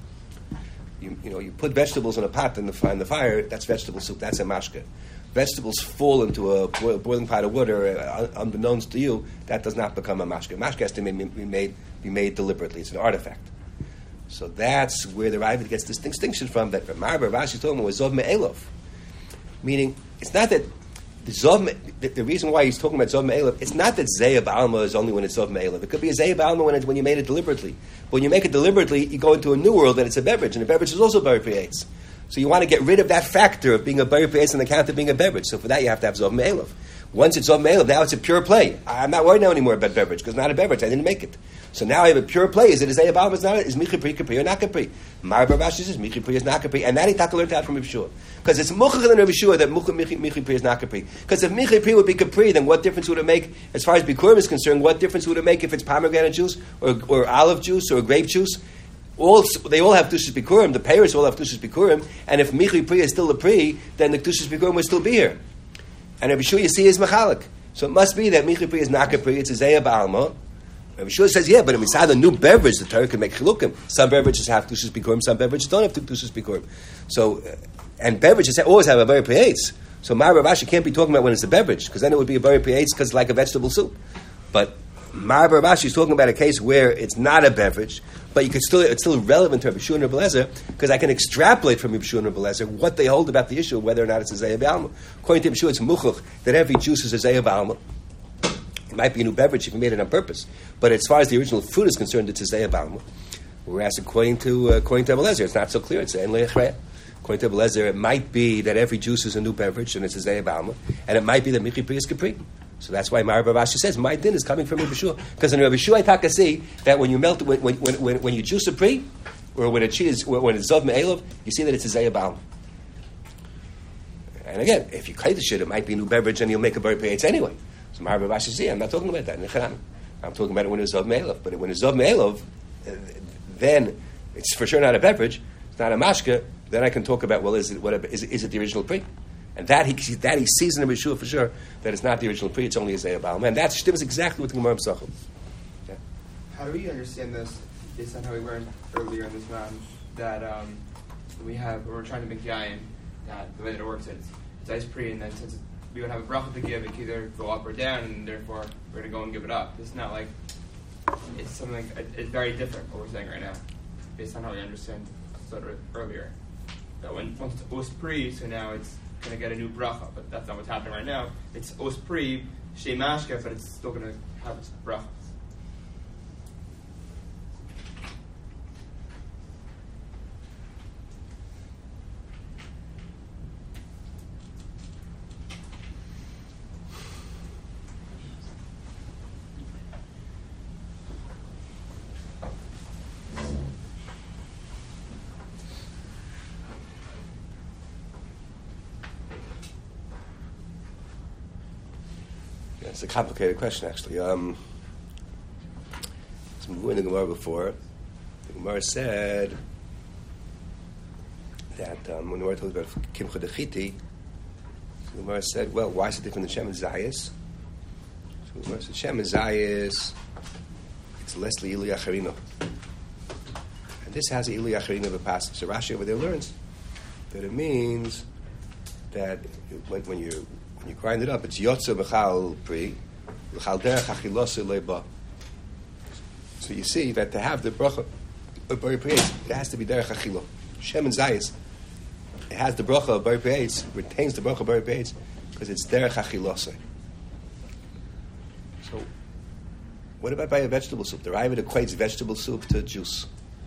You, you know, you put vegetables in a pot in the, in the fire. That's vegetable soup. That's a mashke. Vegetables fall into a boiling pot of water, uh, unbeknownst to you. That does not become a mashke. Mashke has to be made be made deliberately. It's an artifact. So that's where the Ravid gets this distinction from. That Marber Rashi told him was zov me'elov, meaning it's not that the zov. The, the reason why he's talking about zov me'elov, it's not that zeya ba'alma is only when it's zov me'elov. It could be a zeya ba'alma when, when you made it deliberately. But when you make it deliberately, you go into a new world and it's a beverage, and a beverage is also bari pri'etz. So you want to get rid of that factor of being a bari pri'etz on the account of being a beverage. So for that you have to have zov me'elov. Once it's zov me'elov, now it's a pure play. I'm not worried now anymore about beverage because it's not a beverage. I didn't make it. So now I have a pure play. Is it a zeya ba'alma? Is not? Is michi pri kapri or not kapri? Marbar Rashi says michi pri is not kapri, and that he taka learned out from Rabbi Shua because it's muchach in Rabbi Shua that michi michi pri is not kapri. Because if michi pri would be kapri, then what difference would it make as far as bikurim is concerned? What difference would it make if it's pomegranate juice or, or olive juice or grape juice? All they all have tushus bikurim. The payers all have tushus bikurim, and if michi pri is still a pri, then the tushus bikurim will still be here. And Rabbi Shua, you see, is machalik. So it must be that michi pri is not kapri. It's a zeya ba'alma. Rabbi Shua says, yeah, but if it's a new beverage, the Torah can make chilukim. Some beverages have tushus bikurim, some beverages don't have tushus bikurim. So, uh, and beverages always have a bari pri'etz. So Mar Rashi can't be talking about when it's a beverage, because then it would be a bari pri'etz because it's like a vegetable soup. But Mar Rashi is talking about a case where it's not a beverage, but you could still it's still relevant to Rabbi Shua and Rabbi Lezer because I can extrapolate from Rabbi Shua and Rabbi Lezer what they hold about the issue of whether or not it's a zeya b'alma. According to Rabbi Shua, it's muchach that every juice is a zeya b'alma. It might be a new beverage if you made it on purpose, but as far as the original fruit is concerned, it's a zeya b'alma. Whereas according to uh, according to Rabbi Lezer, it's not so clear. It's ein le'echreya. According to Rabbi Lezer, it might be that every juice is a new beverage and it's a zeya b'alma, and it might be that michi pri is kapri. So that's why Mar Rashi says my din is coming from Rabbi Shua, because in Rabbi Shua I taka see that when you melt when when when, when you juice a pri, or when a cheese when it's zov me'elov, you see that it's a zeya b'alma. And again, if you kaidish it, it might be a new beverage and you'll make a bari pri'etz anyway. So Mar Rashi says, I'm not talking about that. I'm talking about it when it's zov me'elov. But when it's zov me'elov, then it's for sure not a beverage. It's not a mashke. Then I can talk about, well, is it what is it, is it the original pri? And that he that he sees in the Rishua for sure that it's not the original pri. It's only a zeya b'alma. And that is exactly what the Gemara Pesachim. Yeah. How do we understand this based on how we learned earlier in this round that um, we have we're trying to make yayin, that the way that it works is it's ice pri, and then since we would have a bracha to give, it can either go up or down, and therefore we're going to go and give it up. It's not like it's something like, it's very different what we're saying right now, based on how we understand sort of earlier. That when once it's os pri, so now it's going to get a new bracha, but that's not what's happening right now. It's os pri shei mashke, but it's still going to have its bracha. It's a complicated question, actually. Um, so we were in the Gemara before. The Gemara said that um, when the Gemara told about Kimcha Dechiti, the Gemara said, well, why is it different than Shem and Zayas? So the Gemara said, Shem and Zayas, it's less Ili Acharino. And this has Ili Acharino of a passage. So Rashi over there learns that it means that when, when you When you grind it up, it's yotze b'chal pri, b'chal derech achilose leba. So you see that to have the bracha of bari pri'etz, it has to be derech achilo. Shem and Zayis, it has the bracha of bari pri'etz, retains the bracha of bari pri'etz, because it's derech achilose. So, what about by a vegetable soup? The Ravid equates vegetable soup to juice.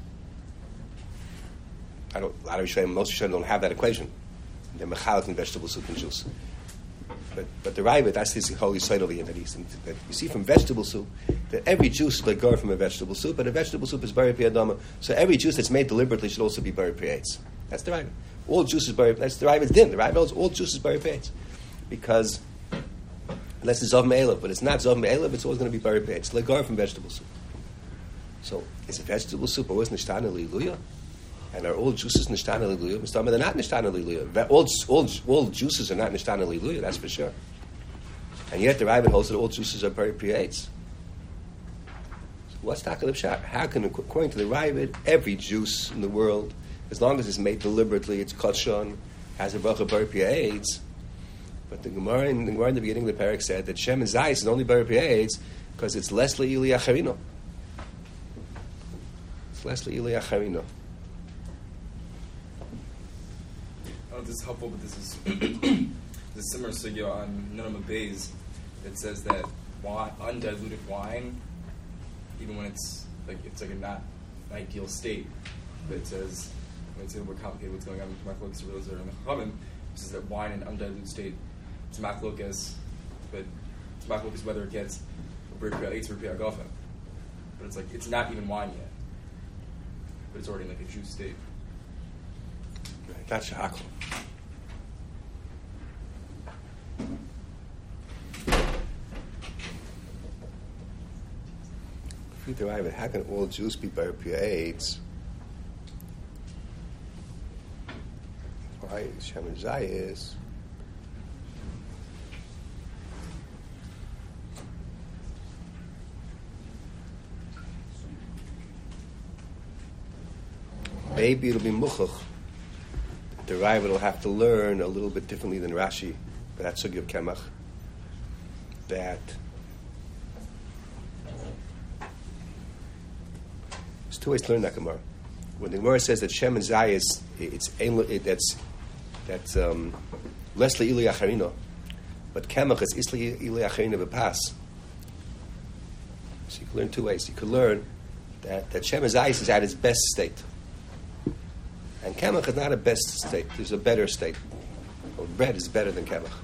I don't. A lot of Rishonim, most Rishonim don't have that equation. They're mechalik in vegetable soup and juice. But, but the Ravid, that's his holy side over here, that, he's, that you see from vegetable soup, that every juice is like gar from a vegetable soup, but a vegetable soup is bari piyadama. So every juice that's made deliberately should also be bari piyetz. That's the Ravid. All juice is bari, that's the Ravid's din. The Ravid holds all juice is bari piyetz. because unless it's Zov Me'elav, but it's not Zov Me'elav, it's always going to be Bari Peh. It's Legar from vegetable soup. So, is it vegetable soup always Nishtana Liluya? And are all juices Nishtana Liluya? Mr. They're not Nishtana Liluya. All, all, all juices are not Nishtana Liluya, that's for sure. And yet the Ravid holds that all juices are Bari Peh. What's Taka Pshat? How can, according to the Ravid, every juice in the world, as long as it's made deliberately, it's kosher, has a bracha Bari Peh. But the Gemara in the Gemara in the beginning of the parak said that Shem and Zayis is only Bari Peh because it's less Le'ili Acharino. It's less Le'ili Acharino. Oh, this is helpful, but this is the similar sugya on Nunam Beis that says that wine, undiluted wine, even when it's like it's like a not ideal state, but it says when it's a little more complicated what's going on with Machlokes Realizer and the Chachamim, it says that wine in undiluted state, it's Machlokes, but it's Machlokes whether it gets a Brit Peh Eitz or Brit Peh Agafa, but it's like it's not even wine yet, but it's already in like a juice state. That's Shahakl. If you derive it, how can all juice be Bari Peh? Why Shem and Zayis? Maybe it'll be Muchach. The Ravid will have to learn a little bit differently than Rashi, but that's Sugi of Kemach, that there's two ways to learn that Gemara. When the Gemara says that Shem and Zayis, it's it, that's that's um, less Le'ili Acharino, but Kemach is Isli Ili Acharino B'pas. So you can learn two ways. You can learn that, that Shem and Zayis is at its best state. And Kemach is not a best state. There's a better state. Well, bread is better than Kemach.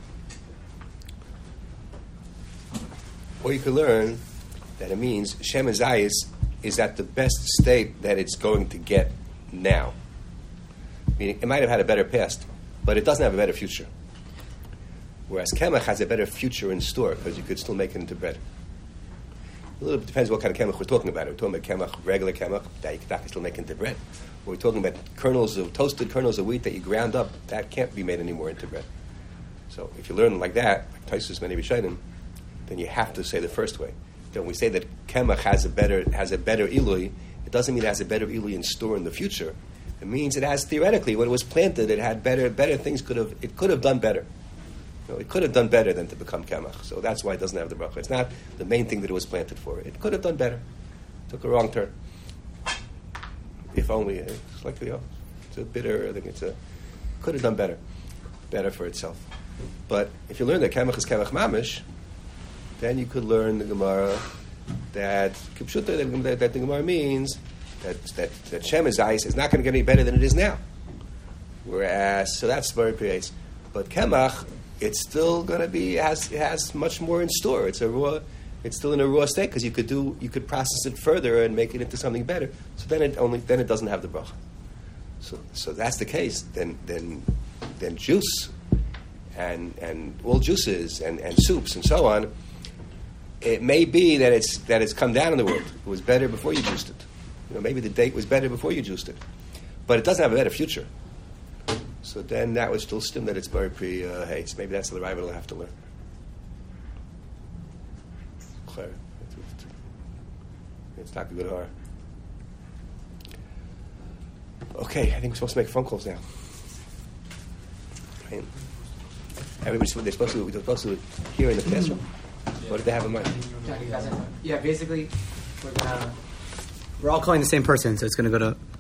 Or you can learn that it means Shem and Zayis is at the best state that it's going to get now. Meaning, it might have had a better past, but it doesn't have a better future. Whereas Kemach has a better future in store because you could still make it into bread. A little bit depends what kind of Kemach we're talking about. Are we talking about Kemach, regular Kemach, that you can still make into bread? Or we're talking about kernels of toasted kernels of wheat that you ground up, that can't be made anymore into bread. So if you learn like that, like Taisus many Rishonim, then you have to say the first way. Then when we say that Kemach has a better has a better ilui, it doesn't mean it has a better ilui in store in the future. It means it has theoretically when it was planted, it had better better things could have it could have done better. You know, it could have done better than to become Kemach. So that's why it doesn't have the bracha. It's not the main thing that it was planted for. It could have done better. It took a wrong turn. If only it's like, you know, it's a bitter. I think it's a could have done better, better for itself. But if you learn that Kemach is Kemach Mamish, then you could learn the Gemara that Kipshuta, that, that the Gemara means that that, that Shem is ice is not going to get any better than it is now. Whereas, so that's very precise. But Kemach, it's still going to be has it has much more in store. It's a raw. It's still in a raw state because you could do you could process it further and make it into something better. So then it only then it doesn't have the bracha. So so that's the case. Then then then juice and and all juices and, and soups and so on. It may be that it's that it's come down in the world. It was better before you juiced it. You know, maybe the date was better before you juiced it, but it doesn't have a better future. So then that would still stem that it's very pre uh, hates. Maybe that's the Ravid will have to learn. It's not a good hour. Okay, I think we're supposed to make phone calls now. Right? Everybody's they're supposed to they're supposed to hear in the classroom. What did they have in mind? Yeah, basically, we're gonna we're all calling the same person, so it's gonna go to